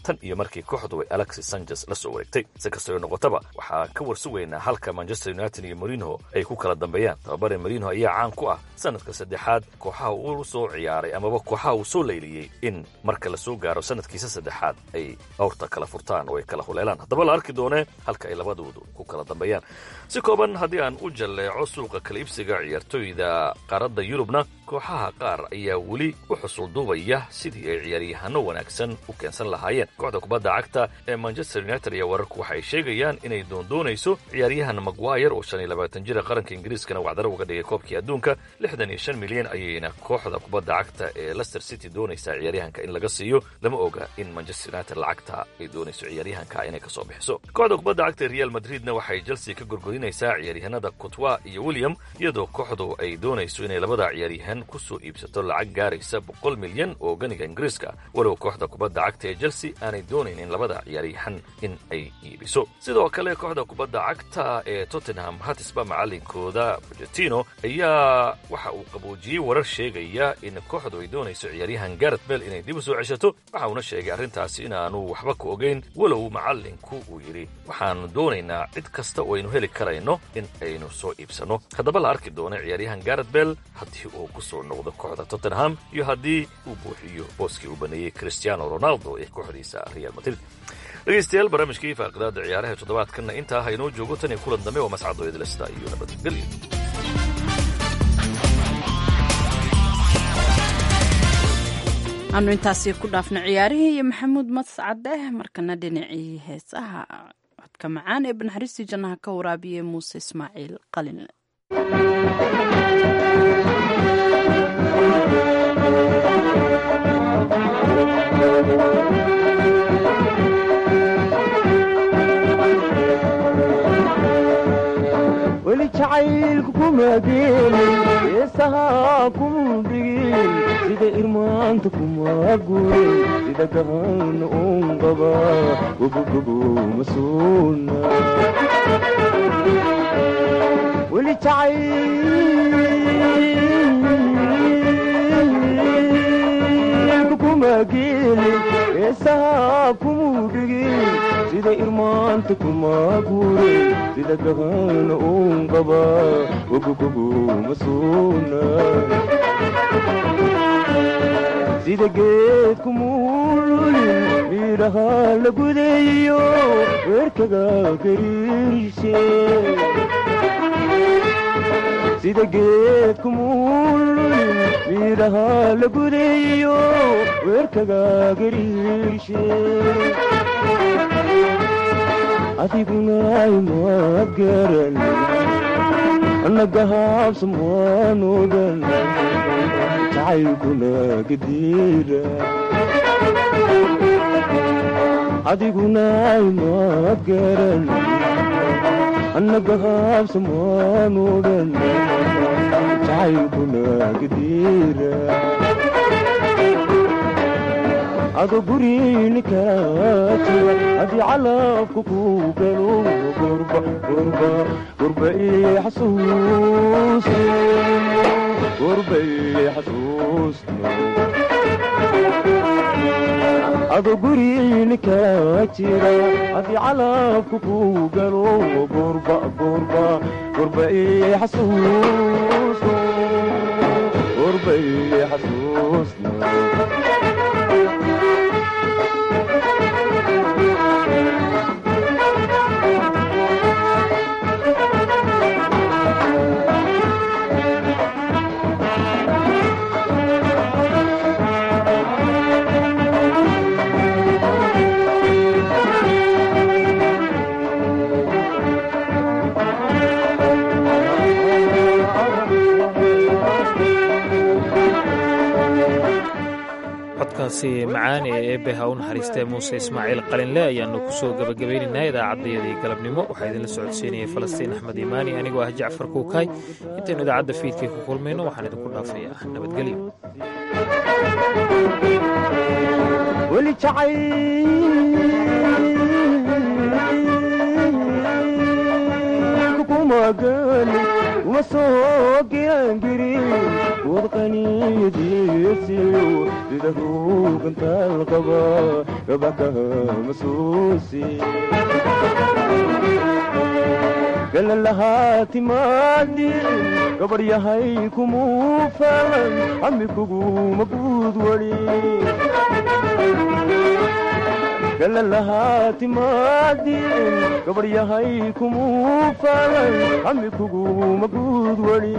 tan iyo markii kooxdu ay alexis sanchez la soo wareegtay. si kastoo noqotaba waxaa ka warsugaynaa halka manchester united iyo mourinho ay ku kala dambeeyaan. tababare mourinho ayaa caan ku ah sanadka saddexaad kooxaha uu soo ciyaaray amaba kooxaha uu soo leyliyey in marka la soo gaaro sanadkiisa saddexaad ay awrta kala furtaan oo ay kala huleelaan. haddaba la arki doonee halka ay labadoodu ku kala dambeeyaan. si kooban haddii aan u jalleeco suuqa kala iibsiga ciyaartooyda qaaradda yurubna kooxaha qaar ayaa weli u xusul duubaya sidii ay ciyaaryahano wanaagsan u keensan lahaayeen. kooxda kubadda cagta ee manchester united ayaa wararku waxay sheegayaan inay doondoonayso ciyaaryahan maguire oo shan iyo labaatan jira qaranka ingiriiskana wacdaro uga dhigay koobkii adduunka. lixdan iyo shan milyan ayayna kooxda kubadda cagta ee leicester city doonaysaa ciyaaryahanka in laga siiyo. lama oga in manchester united lacagta ay doonayso ciyaaryahanka inay kasoo bixiso. kooxda kubadda cagta ee real madridna waxay chelsea ka gorgorinaysaa ciyaaryahanada courtois iyo william iyadoo kooxdu ay doonayso inay labada ciyaaryahan ku soo iibsato lacag gaaraysa boqol milyan oo ganiga ingiriiska, walow kooxda kubadda cagta ee chelsea aanay doonayn in labada ciyaaryahan in ay iibiso. sidoo kale kooxda kubadda cagta ee tottenham hotspur macalinkooda Pochettino ayaa waxa uu qaboojiyey warar sheegaya in kooxdu ay doonayso ciyaaryahan Gareth Bale inay dib u soo ceshato. waxa uuna sheegay arrintaasi inaanu waxba ku ogeyn, walow macalinku uu yidhi waxaanu doonaynaa cid kasta oo aynu heli karayno in aynu soo iibsano. haddaba la arki doono ciyaaryahan Gareth Bale haddii uu ku soo noqdo kooxda Tottenham iyo haddii uu buuxiyo booskii uu baneeyey Cristiano Ronaldo ee kooxdiisa Real Madrid. dhegaystayaal barnaamijkii faaqidaada ciyaaraha toddobaadkanna intaa haynoo joogo tan iyo kulan dambe oo mascado idilasta iyo nabadgelyo. aanu intaasi ku dhaafna ciyaarihii iyo maxamuud mascade. markana dhinacii heesaha codka macaan ee banaxariistii jannaha ka waraabiyey muuse ismaaciil qalinle. weli jacaylku kuma geelin heesaha kuma dhigin sida irmaanta kuma gurin sida gahan un qaba gobogobo masuuna weli jacaylku kuma geelin heesaha kuma dhigin sida irmaanta kuma gurin sida gahan un qaba gobogobo masuuna sida geedku muululin midhaha la gudayo weerkaga gariirshe sida geedku muululin midhaha la gudayo weerkaga gariirshe adiguna imaad garan annagahaabsan waan ogan jacaylkuna gadiira adiguna imaad garan annagahaabsan waan ogan jacaylkuna gadiira ado guriini kala jira haddii calabku ku galo gurba gurba gurba ii xasuusno gurba ii xasuusno ado guriini kala jira haddii calabku ku galo gurba gurba gurba ii xasuusno gurba ii xasuusno codkaasi macaan ee eebbeha u naxariistee muuse ismaaciil qalinle ayaannu ku soo gebagabaynaynaa idaacaddayadii galabnimo. waxaa idinla socodsiinayay falastiin axmed imaani anigoo ah jacfar kuukay. intaynu idaacadda fiidkii ku kulmayno waxaan idinku dhaafayaa nabadgelyo. weli jacaylku kuma gani uma soo girangirin wadqaniyadiisiyo sida ruugantaal qaba gabakama suusi galalahaa timaadin gabaryahay kumuu falan amikuguma guud wali galalahaa timaadin gabaryahay kumuu falan amikuguma guud wali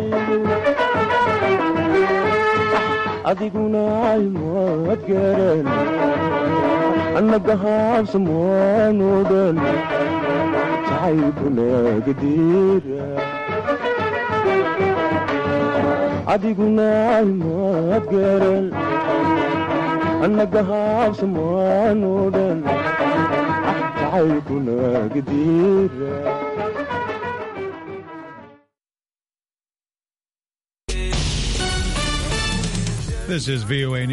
adiguna aymaad garan annaga haabsamwaanoodan jacaylkunaagadira adiguna aymaad garan annaga haabsamwaanoodan jacaylkunaagadira This is V O A